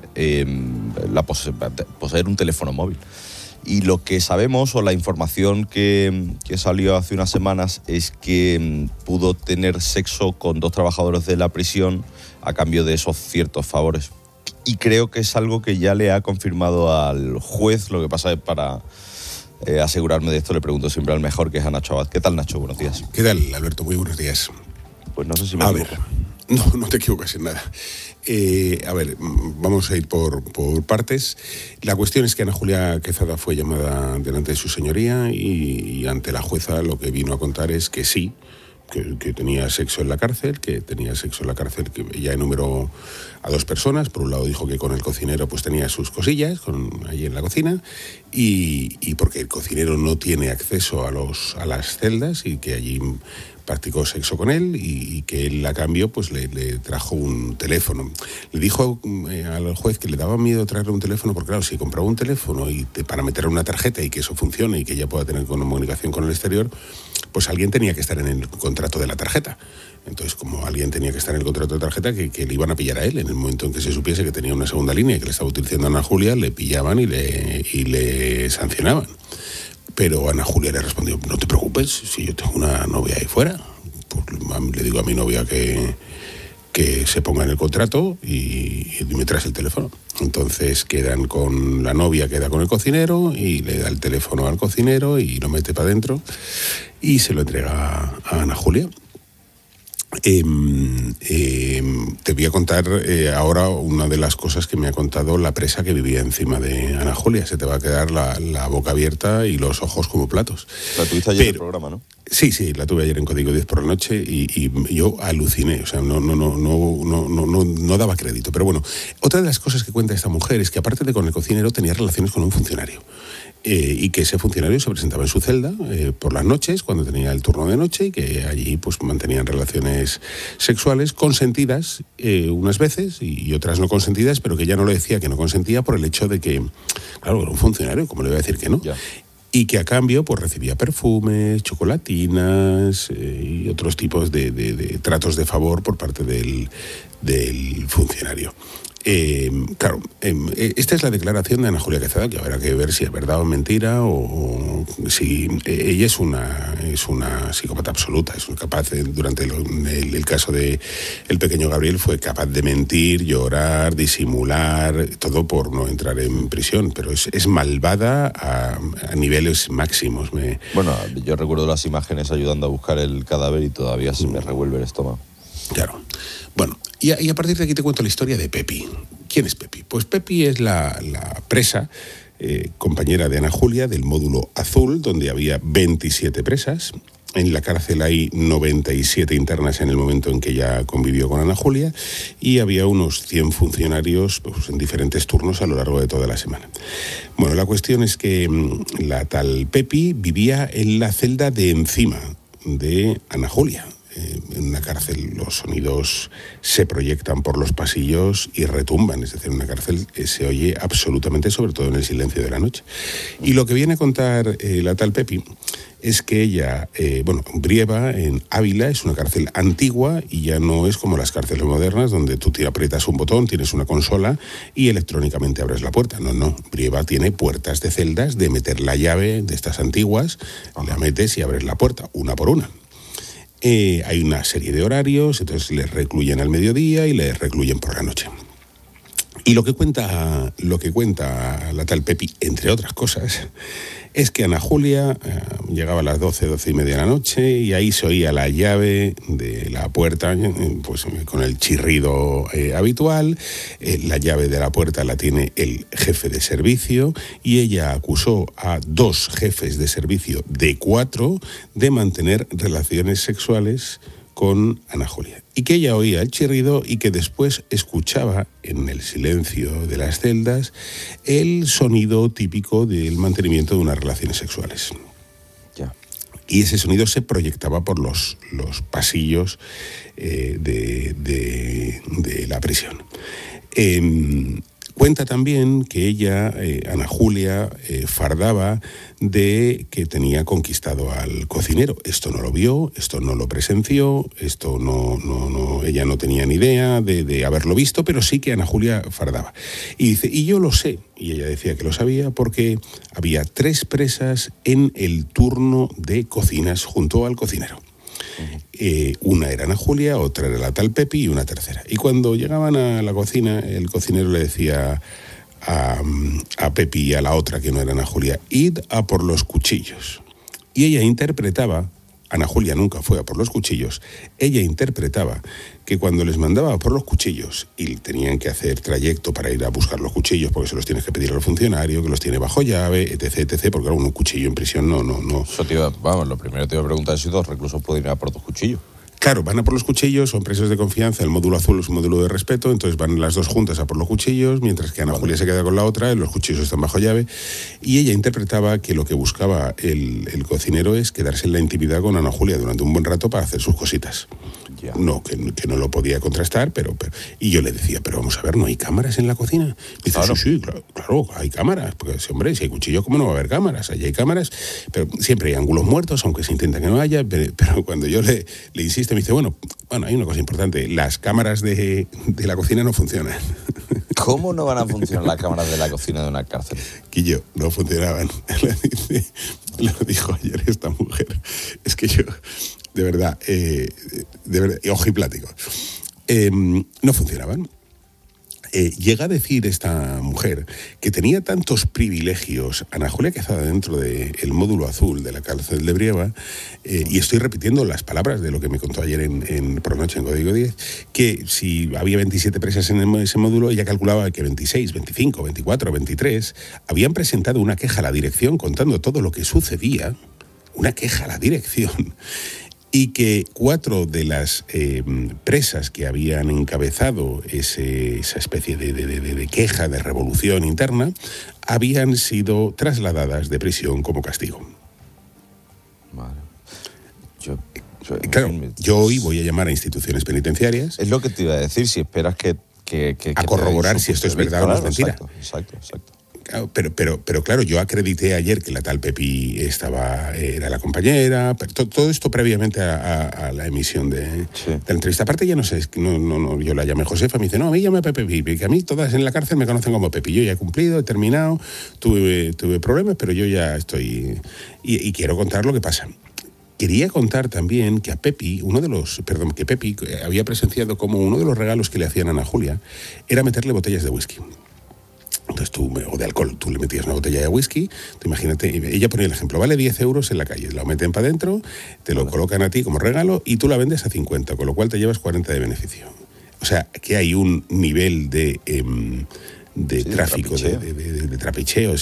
poseer un teléfono móvil. Y lo que sabemos, o la información que salió hace unas semanas, es que pudo tener sexo con 2 trabajadores de la prisión a cambio de esos ciertos favores. Y creo que es algo que ya le ha confirmado al juez. Lo que pasa es, para asegurarme de esto, le pregunto siempre al mejor, que es a Nacho Abad. ¿Qué tal, Nacho? Buenos días. ¿Qué tal, Alberto? Muy buenos días. Pues no sé si me equivoco. A ver, no te equivocas en nada. A ver, vamos a ir por partes. La cuestión es que Ana Julia Quezada fue llamada delante de su señoría y ante la jueza lo que vino a contar es que sí, que tenía sexo en la cárcel, que ella enumeró a 2 personas. Por un lado dijo que con el cocinero pues tenía sus cosillas allí en la cocina y porque el cocinero no tiene acceso a las celdas y que allí practicó sexo con él y que él a cambio pues le trajo un teléfono. Le dijo al juez que le daba miedo traerle un teléfono porque claro, si compraba un teléfono para meter una tarjeta y que eso funcione y que ella pueda tener comunicación con el exterior, pues alguien tenía que estar en el contrato de la tarjeta. Entonces, como alguien tenía que estar en el contrato de tarjeta, que le iban a pillar a él en el momento en que se supiese que tenía una segunda línea y que le estaba utilizando a Ana Julia, le pillaban y le sancionaban. Pero Ana Julia le respondió: no te preocupes, si yo tengo una novia ahí fuera, pues le digo a mi novia que se ponga en el contrato y me traes el teléfono. Entonces quedan con la novia, queda con el cocinero y le da el teléfono al cocinero y lo mete para adentro y se lo entrega a Ana Julia. Te voy a contar ahora una de las cosas que me ha contado la presa que vivía encima de Ana Julia. Se te va a quedar la boca abierta y los ojos como platos. La tuviste ayer en el programa, ¿no? Sí, la tuve ayer en Código 10 por la noche y yo aluciné, o sea, no daba crédito. Pero bueno, otra de las cosas que cuenta esta mujer es que aparte de con el cocinero tenía relaciones con un funcionario. Y que ese funcionario se presentaba en su celda por las noches, cuando tenía el turno de noche, y que allí pues mantenían relaciones sexuales consentidas unas veces y otras no consentidas, pero que ella no le decía que no consentía por el hecho de que, claro, era un funcionario, ¿cómo le iba a decir que no? Ya. y que a cambio pues recibía perfumes, chocolatinas y otros tipos de tratos de favor por parte del funcionario. Claro, esta es la declaración de Ana Julia Quezada, que habrá que ver si es verdad o mentira, o si ella es una psicópata absoluta, es capaz durante el caso de el pequeño Gabriel fue capaz de mentir, llorar, disimular, todo por no entrar en prisión, pero es malvada a niveles máximos. Bueno, yo recuerdo las imágenes ayudando a buscar el cadáver y todavía se me revuelve el estómago. Claro. Bueno, y a partir de aquí te cuento la historia de Pepi. ¿Quién es Pepi? Pues Pepi es la presa, compañera de Ana Julia, del módulo azul, donde había 27 presas. En la cárcel hay 97 internas en el momento en que ella convivió con Ana Julia y había unos 100 funcionarios pues, en diferentes turnos a lo largo de toda la semana. Bueno, la cuestión es que la tal Pepi vivía en la celda de encima de Ana Julia. En una cárcel los sonidos se proyectan por los pasillos y retumban, es decir, en una cárcel se oye absolutamente, sobre todo en el silencio de la noche. Y lo que viene a contar la tal Pepi es que ella, Brieva, en Ávila, es una cárcel antigua y ya no es como las cárceles modernas donde tú te aprietas un botón, tienes una consola y electrónicamente abres la puerta. No, Brieva tiene puertas de celdas de meter la llave de estas antiguas, la metes y abres la puerta, una por una. Hay una serie de horarios, entonces les recluyen al mediodía y les recluyen por la noche. Y lo que cuenta la tal Pepi, entre otras cosas, es que Ana Julia llegaba a las 12 y media de la noche y ahí se oía la llave de la puerta, pues con el chirrido habitual. La llave de la puerta la tiene el jefe de servicio y ella acusó a 2 jefes de servicio de 4 de mantener relaciones sexuales con Ana Julia, y que ella oía el chirrido y que después escuchaba en el silencio de las celdas el sonido típico del mantenimiento de unas relaciones sexuales. Ya. Y ese sonido se proyectaba por los pasillos de la prisión. Cuenta también que ella, Ana Julia, fardaba de que tenía conquistado al cocinero. Esto no lo vio, esto no lo presenció, esto no ella no tenía ni idea de haberlo visto, pero sí que Ana Julia fardaba. Y dice, y yo lo sé, y ella decía que lo sabía porque había 3 presas en el turno de cocinas junto al cocinero. Una era Ana Julia, otra era la tal Pepi y una tercera. Y cuando llegaban a la cocina, el cocinero le decía a Pepi y a la otra, que no era Ana Julia, id a por los cuchillos. Y ella interpretaba, Ana Julia nunca fue a por los cuchillos, ella interpretaba que cuando les mandaba a por los cuchillos y tenían que hacer trayecto para ir a buscar los cuchillos porque se los tienes que pedir al funcionario, que los tiene bajo llave, etc, porque claro, un cuchillo en prisión no. Eso lo primero te iba a preguntar es si 2 reclusos pueden ir a por 2 cuchillos. Claro, van a por los cuchillos, son presos de confianza, el módulo azul es un módulo de respeto, entonces van las 2 juntas a por los cuchillos, mientras que Ana Julia se queda con la otra, los cuchillos están bajo llave, y ella interpretaba que lo que buscaba el cocinero es quedarse en la intimidad con Ana Julia durante un buen rato para hacer sus cositas. Yeah. No, que no lo podía contrastar, pero... Y yo le decía, pero vamos a ver, ¿no hay cámaras en la cocina? Me dice, claro. Sí, claro, hay cámaras, porque hombre, si hay cuchillos, ¿cómo no va a haber cámaras? Allí hay cámaras, pero siempre hay ángulos muertos, aunque se intenta que no haya, pero cuando yo le insisto, me dice, bueno, hay una cosa importante, las cámaras de la cocina no funcionan. ¿Cómo no van a funcionar las cámaras de la cocina de una cárcel? Quillo, no funcionaban. Lo dijo ayer esta mujer. Es que yo, de verdad, ojiplático. No funcionaban. Llega a decir esta mujer que tenía tantos privilegios Ana Julia Quezada dentro del módulo azul de la cárcel de Brieva, y estoy repitiendo las palabras de lo que me contó ayer por la noche en Código 10, que si había 27 presas en ese módulo, ella calculaba que 26, 25, 24, 23 habían presentado una queja a la dirección contando todo lo que sucedía, una queja a la dirección, y que 4 de las presas que habían encabezado esa especie de queja, de revolución interna, habían sido trasladadas de prisión como castigo. Vale. Yo hoy voy a llamar a instituciones penitenciarias. Es lo que te iba a decir, si esperas que a corroborar si esto es verdad o no es mentira. Exacto. Pero claro, yo acredité ayer que la tal Pepi era la compañera, pero todo esto previamente a la emisión de la entrevista. Aparte ya no sé, yo la llamé Josefa, me dice, no, a mí llame Pepi, que a mí todas en la cárcel me conocen como Pepi. Yo ya he cumplido, he terminado, tuve problemas, pero yo ya estoy... Y quiero contar lo que pasa. Quería contar también que Pepi había presenciado como uno de los regalos que le hacían a Ana Julia era meterle botellas de whisky. Entonces o de alcohol, tú le metías una botella de whisky, tú imagínate, ella ponía el ejemplo, vale 10 euros en la calle, la meten para adentro, te lo colocan a ti como regalo y tú la vendes a 50, con lo cual te llevas 40 de beneficio. O sea, que hay un nivel de tráfico, de trapicheo,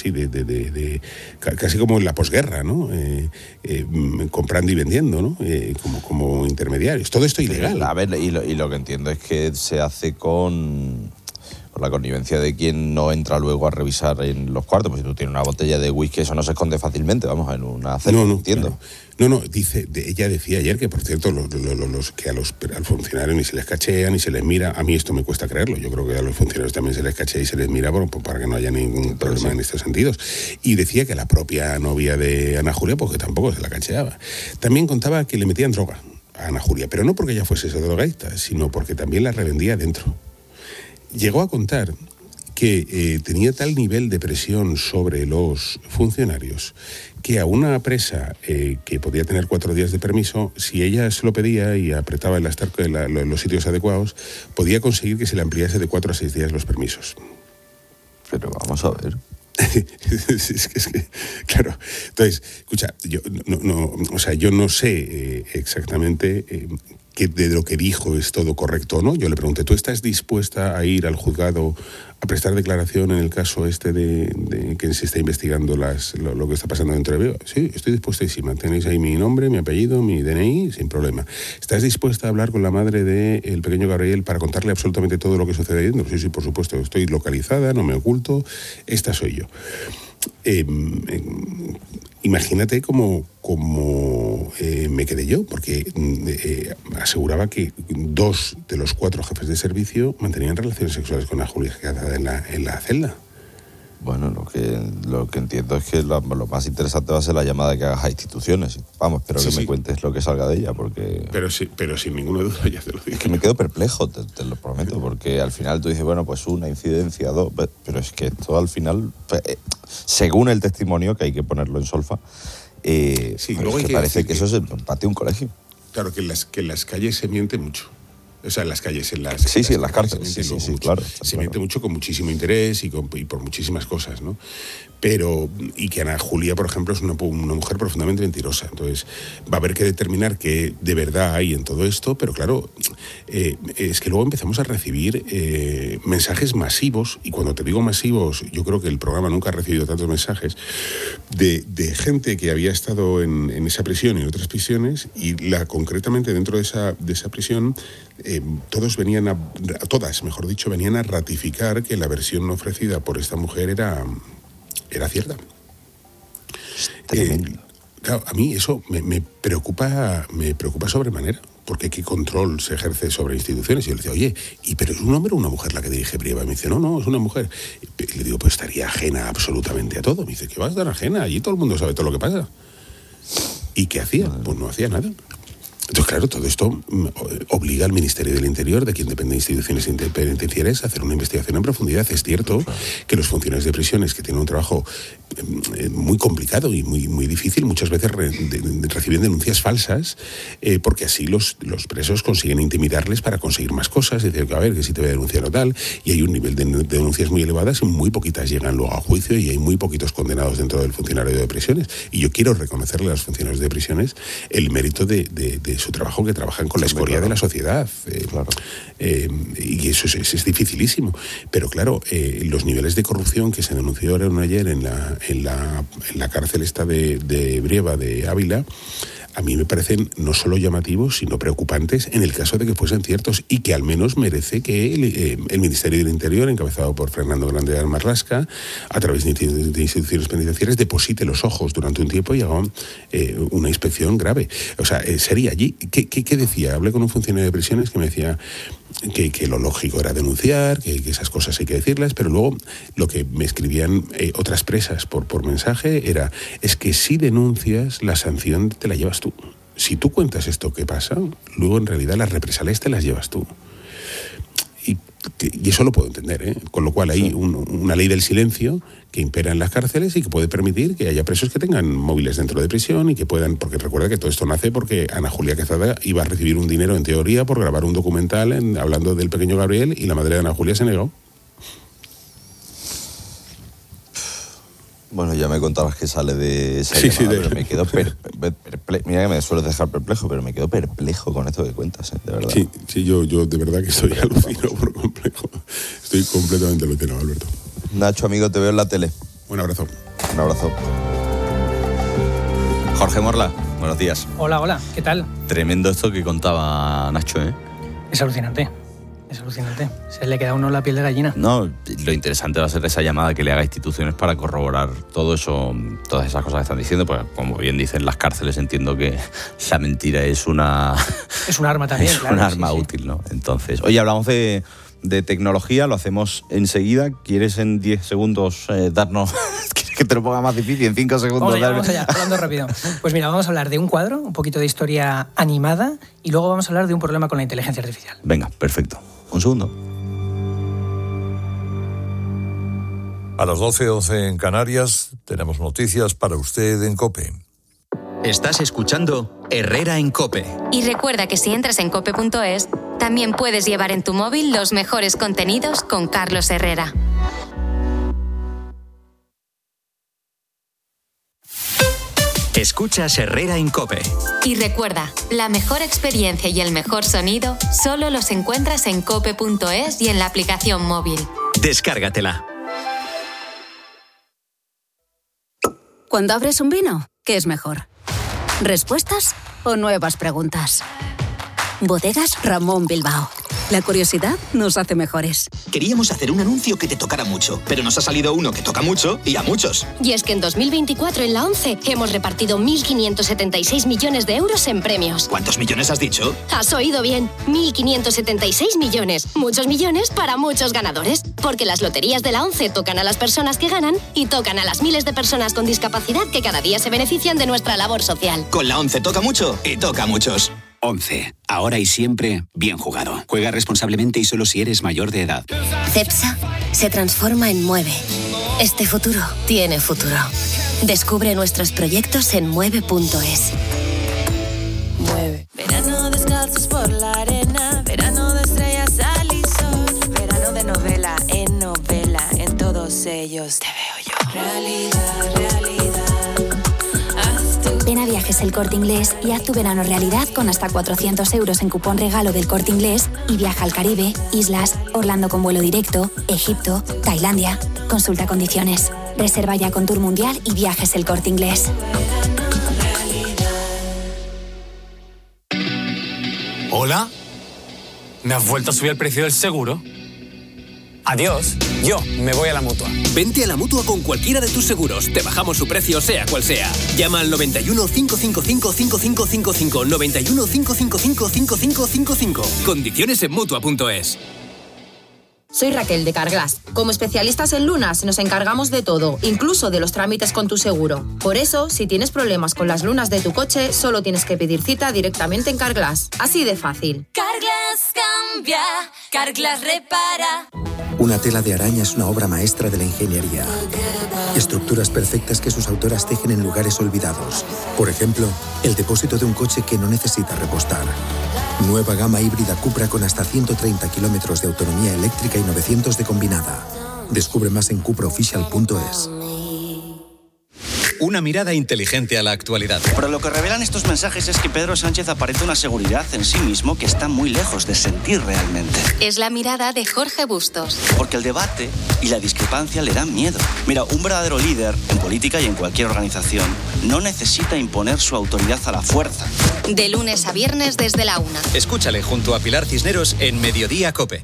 casi como en la posguerra, ¿no? Comprando y vendiendo, ¿no? Como intermediarios. Todo esto ilegal. A ver, y lo que entiendo es que se hace con la connivencia de quien no entra luego a revisar en los cuartos. Pues si tú tienes una botella de whisky, eso no se esconde fácilmente, vamos, en una celda, entiendo. No, ella decía ayer que, por cierto, que al funcionario ni se les cachea, ni se les mira. A mí esto me cuesta creerlo. Yo creo que a los funcionarios también se les cachea y se les mira para que no haya ningún problema en estos sentidos. Y decía que la propia novia de Ana Julia, pues que tampoco se la cacheaba. También contaba que le metían droga a Ana Julia, pero no porque ella fuese esa drogadicta, sino porque también la revendía dentro. Llegó a contar que tenía tal nivel de presión sobre los funcionarios que a una presa que podía tener 4 días de permiso, si ella se lo pedía y apretaba en los sitios adecuados, podía conseguir que se le ampliase de 4 a 6 días los permisos. Pero vamos a ver. es que, claro. Entonces, escucha, yo no sé exactamente que de lo que dijo es todo correcto o no. Yo le pregunté, ¿tú estás dispuesta a ir al juzgado a prestar declaración en el caso de que se está investigando lo que está pasando dentro de Breva? Sí, estoy dispuestísima. Tenéis ahí mi nombre, mi apellido, mi DNI, sin problema. ¿Estás dispuesta a hablar con la madre del pequeño Gabriel para contarle absolutamente todo lo que sucede ahí dentro? Sí, por supuesto. Estoy localizada, no me oculto. Esta soy yo. Imagínate cómo me quedé yo, porque aseguraba que 2 de los 4 jefes de servicio mantenían relaciones sexuales con la Julia en la celda. Bueno, lo que entiendo es que lo más interesante va a ser la llamada que hagas a instituciones. Vamos, espero que me cuentes lo que salga de ella, porque... Pero sin ninguna duda, ya te lo digo. Es que me quedo perplejo, te lo prometo, porque al final tú dices, bueno, pues una incidencia, 2, pero es que todo al final, según el testimonio, que hay que ponerlo en solfa, luego es que parece que eso es el patio de un colegio. Claro, que en las calles se miente mucho. O sea, en las calles, en las cárceles, sí, claro. Se miente mucho con muchísimo interés y por muchísimas cosas, ¿no? Y que Ana Julia, por ejemplo, es una mujer profundamente mentirosa. Entonces, va a haber que determinar qué de verdad hay en todo esto, pero claro, es que luego empezamos a recibir mensajes masivos, y cuando te digo masivos, yo creo que el programa nunca ha recibido tantos mensajes, de gente que había estado en esa prisión y en otras prisiones, y concretamente dentro de esa prisión, todas venían a ratificar que la versión ofrecida por esta mujer era cierta. Claro, a mí eso me preocupa sobremanera, porque qué control se ejerce sobre instituciones. Y yo le decía, oye, ¿pero es un hombre o una mujer la que dirige Brieva? Y me dice, no, es una mujer. Y le digo, pues estaría ajena absolutamente a todo. Me dice, ¿qué va a estar ajena? Allí todo el mundo sabe todo lo que pasa. ¿Y qué hacía? Pues no hacía nada. Entonces, claro, todo esto obliga al Ministerio del Interior, de quien depende de instituciones penitenciarias, a hacer una investigación en profundidad. Es cierto que los funcionarios de prisiones, que tienen un trabajo muy complicado y muy difícil, muchas veces reciben denuncias falsas, porque así los presos consiguen intimidarles para conseguir más cosas, decir que a ver, que si te voy a denunciar o tal, y hay un nivel de denuncias muy elevadas y muy poquitas llegan luego a juicio, y hay muy poquitos condenados dentro del funcionario de prisiones. Y yo quiero reconocerle a los funcionarios de prisiones el mérito de su trabajo, que trabajan con la escoria de la sociedad. Y eso es dificilísimo. Pero claro, los niveles de corrupción que se denunciaron ayer en la cárcel esta de Brieva, de Ávila, a mí me parecen no solo llamativos, sino preocupantes en el caso de que fuesen ciertos, y que al menos merece que el Ministerio del Interior, encabezado por Fernando Grande Marlasca, a través de instituciones penitenciarias, deposite los ojos durante un tiempo y haga una inspección grave. O sea, sería allí. ¿Qué decía? Hablé con un funcionario de prisiones que me decía que lo lógico era denunciar, que esas cosas hay que decirlas, pero luego lo que me escribían otras presas por mensaje es que si denuncias, la sanción te la llevas tú. Si tú cuentas esto que pasa, luego en realidad las represalias te las llevas tú. Y eso lo puedo entender, ¿eh? Con lo cual hay una ley del silencio que impera en las cárceles y que puede permitir que haya presos que tengan móviles dentro de prisión y que puedan, porque recuerda que todo esto nace porque Ana Julia Quezada iba a recibir un dinero en teoría por grabar un documental hablando del pequeño Gabriel, y la madre de Ana Julia se negó. Bueno, ya me contabas que sale de esa llamada, pero me quedo perplejo. Mira que me sueles dejar perplejo, pero me quedo perplejo con esto que cuentas, de verdad. Sí, yo de verdad que estoy alucinado por complejo. Estoy completamente alucinado, Alberto. Nacho, amigo, te veo en la tele. Un abrazo. Un abrazo. Jorge Morla, buenos días. Hola, ¿qué tal? Tremendo esto que contaba Nacho, ¿eh? Es alucinante. Se le queda a uno la piel de gallina. No, lo interesante va a ser esa llamada que le haga a instituciones para corroborar todo eso, todas esas cosas que están diciendo, pues como bien dicen las cárceles, entiendo que la mentira es una... Es un arma también, claro. Es un arma útil, ¿no? Entonces, oye, hablamos de tecnología, lo hacemos enseguida. ¿Quieres en 10 segundos darnos... ¿Quieres que te lo ponga más difícil? En 5 segundos. Vamos allá, hablando rápido. Pues mira, vamos a hablar de un cuadro, un poquito de historia animada, y luego vamos a hablar de un problema con la inteligencia artificial. Venga, perfecto. Un segundo. A las 12:11 en Canarias tenemos noticias para usted en COPE. Estás escuchando Herrera en COPE. Y recuerda que si entras en cope.es, también puedes llevar en tu móvil los mejores contenidos con Carlos Herrera. Escuchas Herrera en COPE. Y recuerda, la mejor experiencia y el mejor sonido solo los encuentras en cope.es y en la aplicación móvil. Descárgatela. Cuando abres un vino, ¿qué es mejor? ¿Respuestas o nuevas preguntas? Bodegas Ramón Bilbao. La curiosidad nos hace mejores. Queríamos hacer un anuncio que te tocara mucho, pero nos ha salido uno que toca mucho y a muchos. Y es que en 2024 en la ONCE hemos repartido 1.576 millones de euros en premios. ¿Cuántos millones has dicho? Has oído bien, 1.576 millones. Muchos millones para muchos ganadores. Porque las loterías de la ONCE tocan a las personas que ganan y tocan a las miles de personas con discapacidad que cada día se benefician de nuestra labor social. Con la ONCE toca mucho y toca a muchos. ONCE. Ahora y siempre, bien jugado. Juega responsablemente y solo si eres mayor de edad. CEPSA se transforma en Mueve. Este futuro tiene futuro. Descubre nuestros proyectos en mueve.es. Mueve. Verano descalzos por la arena. Verano de estrellas, sal y sol. Verano de novela, en todos ellos te veo yo. Realidad. Ven a Viajes El Corte Inglés y haz tu verano realidad con hasta 400 euros en cupón regalo del Corte Inglés y viaja al Caribe, Islas, Orlando con vuelo directo, Egipto, Tailandia. Consulta condiciones. Reserva ya con Tour Mundial y Viajes El Corte Inglés. ¿Hola? ¿Me has vuelto a subir el precio del seguro? Adiós, yo me voy a la Mutua. Vente a la Mutua con cualquiera de tus seguros. Te bajamos su precio sea cual sea. Llama al 91 555 5555. 91 555 5555. Condiciones en Mutua.es. Soy Raquel de Carglass. Como especialistas en lunas nos encargamos de todo, incluso de los trámites con tu seguro. Por eso, si tienes problemas con las lunas de tu coche, solo tienes que pedir cita directamente en Carglass. Así de fácil. Carglass cambia, Carglass repara. Una tela de araña es una obra maestra de la ingeniería. Estructuras perfectas que sus autoras tejen en lugares olvidados. Por ejemplo, el depósito de un coche que no necesita repostar. Nueva gama híbrida Cupra con hasta 130 kilómetros de autonomía eléctrica y 900 de combinada. Descubre más en cupraofficial.es. Una mirada inteligente a la actualidad. Pero lo que revelan estos mensajes es que Pedro Sánchez aparenta una seguridad en sí mismo que está muy lejos de sentir realmente. Es la mirada de Jorge Bustos. Porque el debate y la discrepancia le dan miedo. Mira, un verdadero líder, en política y en cualquier organización, no necesita imponer su autoridad a la fuerza. De lunes a viernes desde la 1. Escúchale junto a Pilar Cisneros en Mediodía COPE.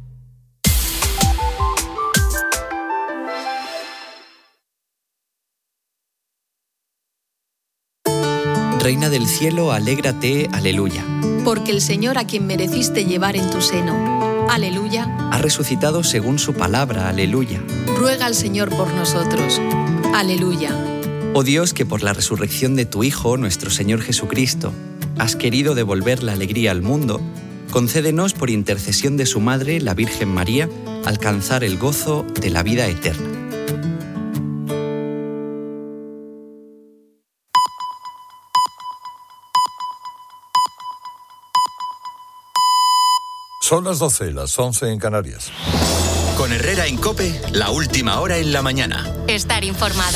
Reina del cielo, alégrate, aleluya. Porque el Señor a quien mereciste llevar en tu seno, aleluya, Ha resucitado según su palabra, aleluya. ruega al Señor por nosotros, aleluya. Oh Dios, que por la resurrección de tu Hijo, nuestro Señor Jesucristo, has querido devolver la alegría al mundo, concédenos por intercesión de su Madre, la Virgen María, alcanzar el gozo de la vida eterna. Son las 12, las 11 en Canarias. Con Herrera en COPE, la última hora en la mañana. Estar informado.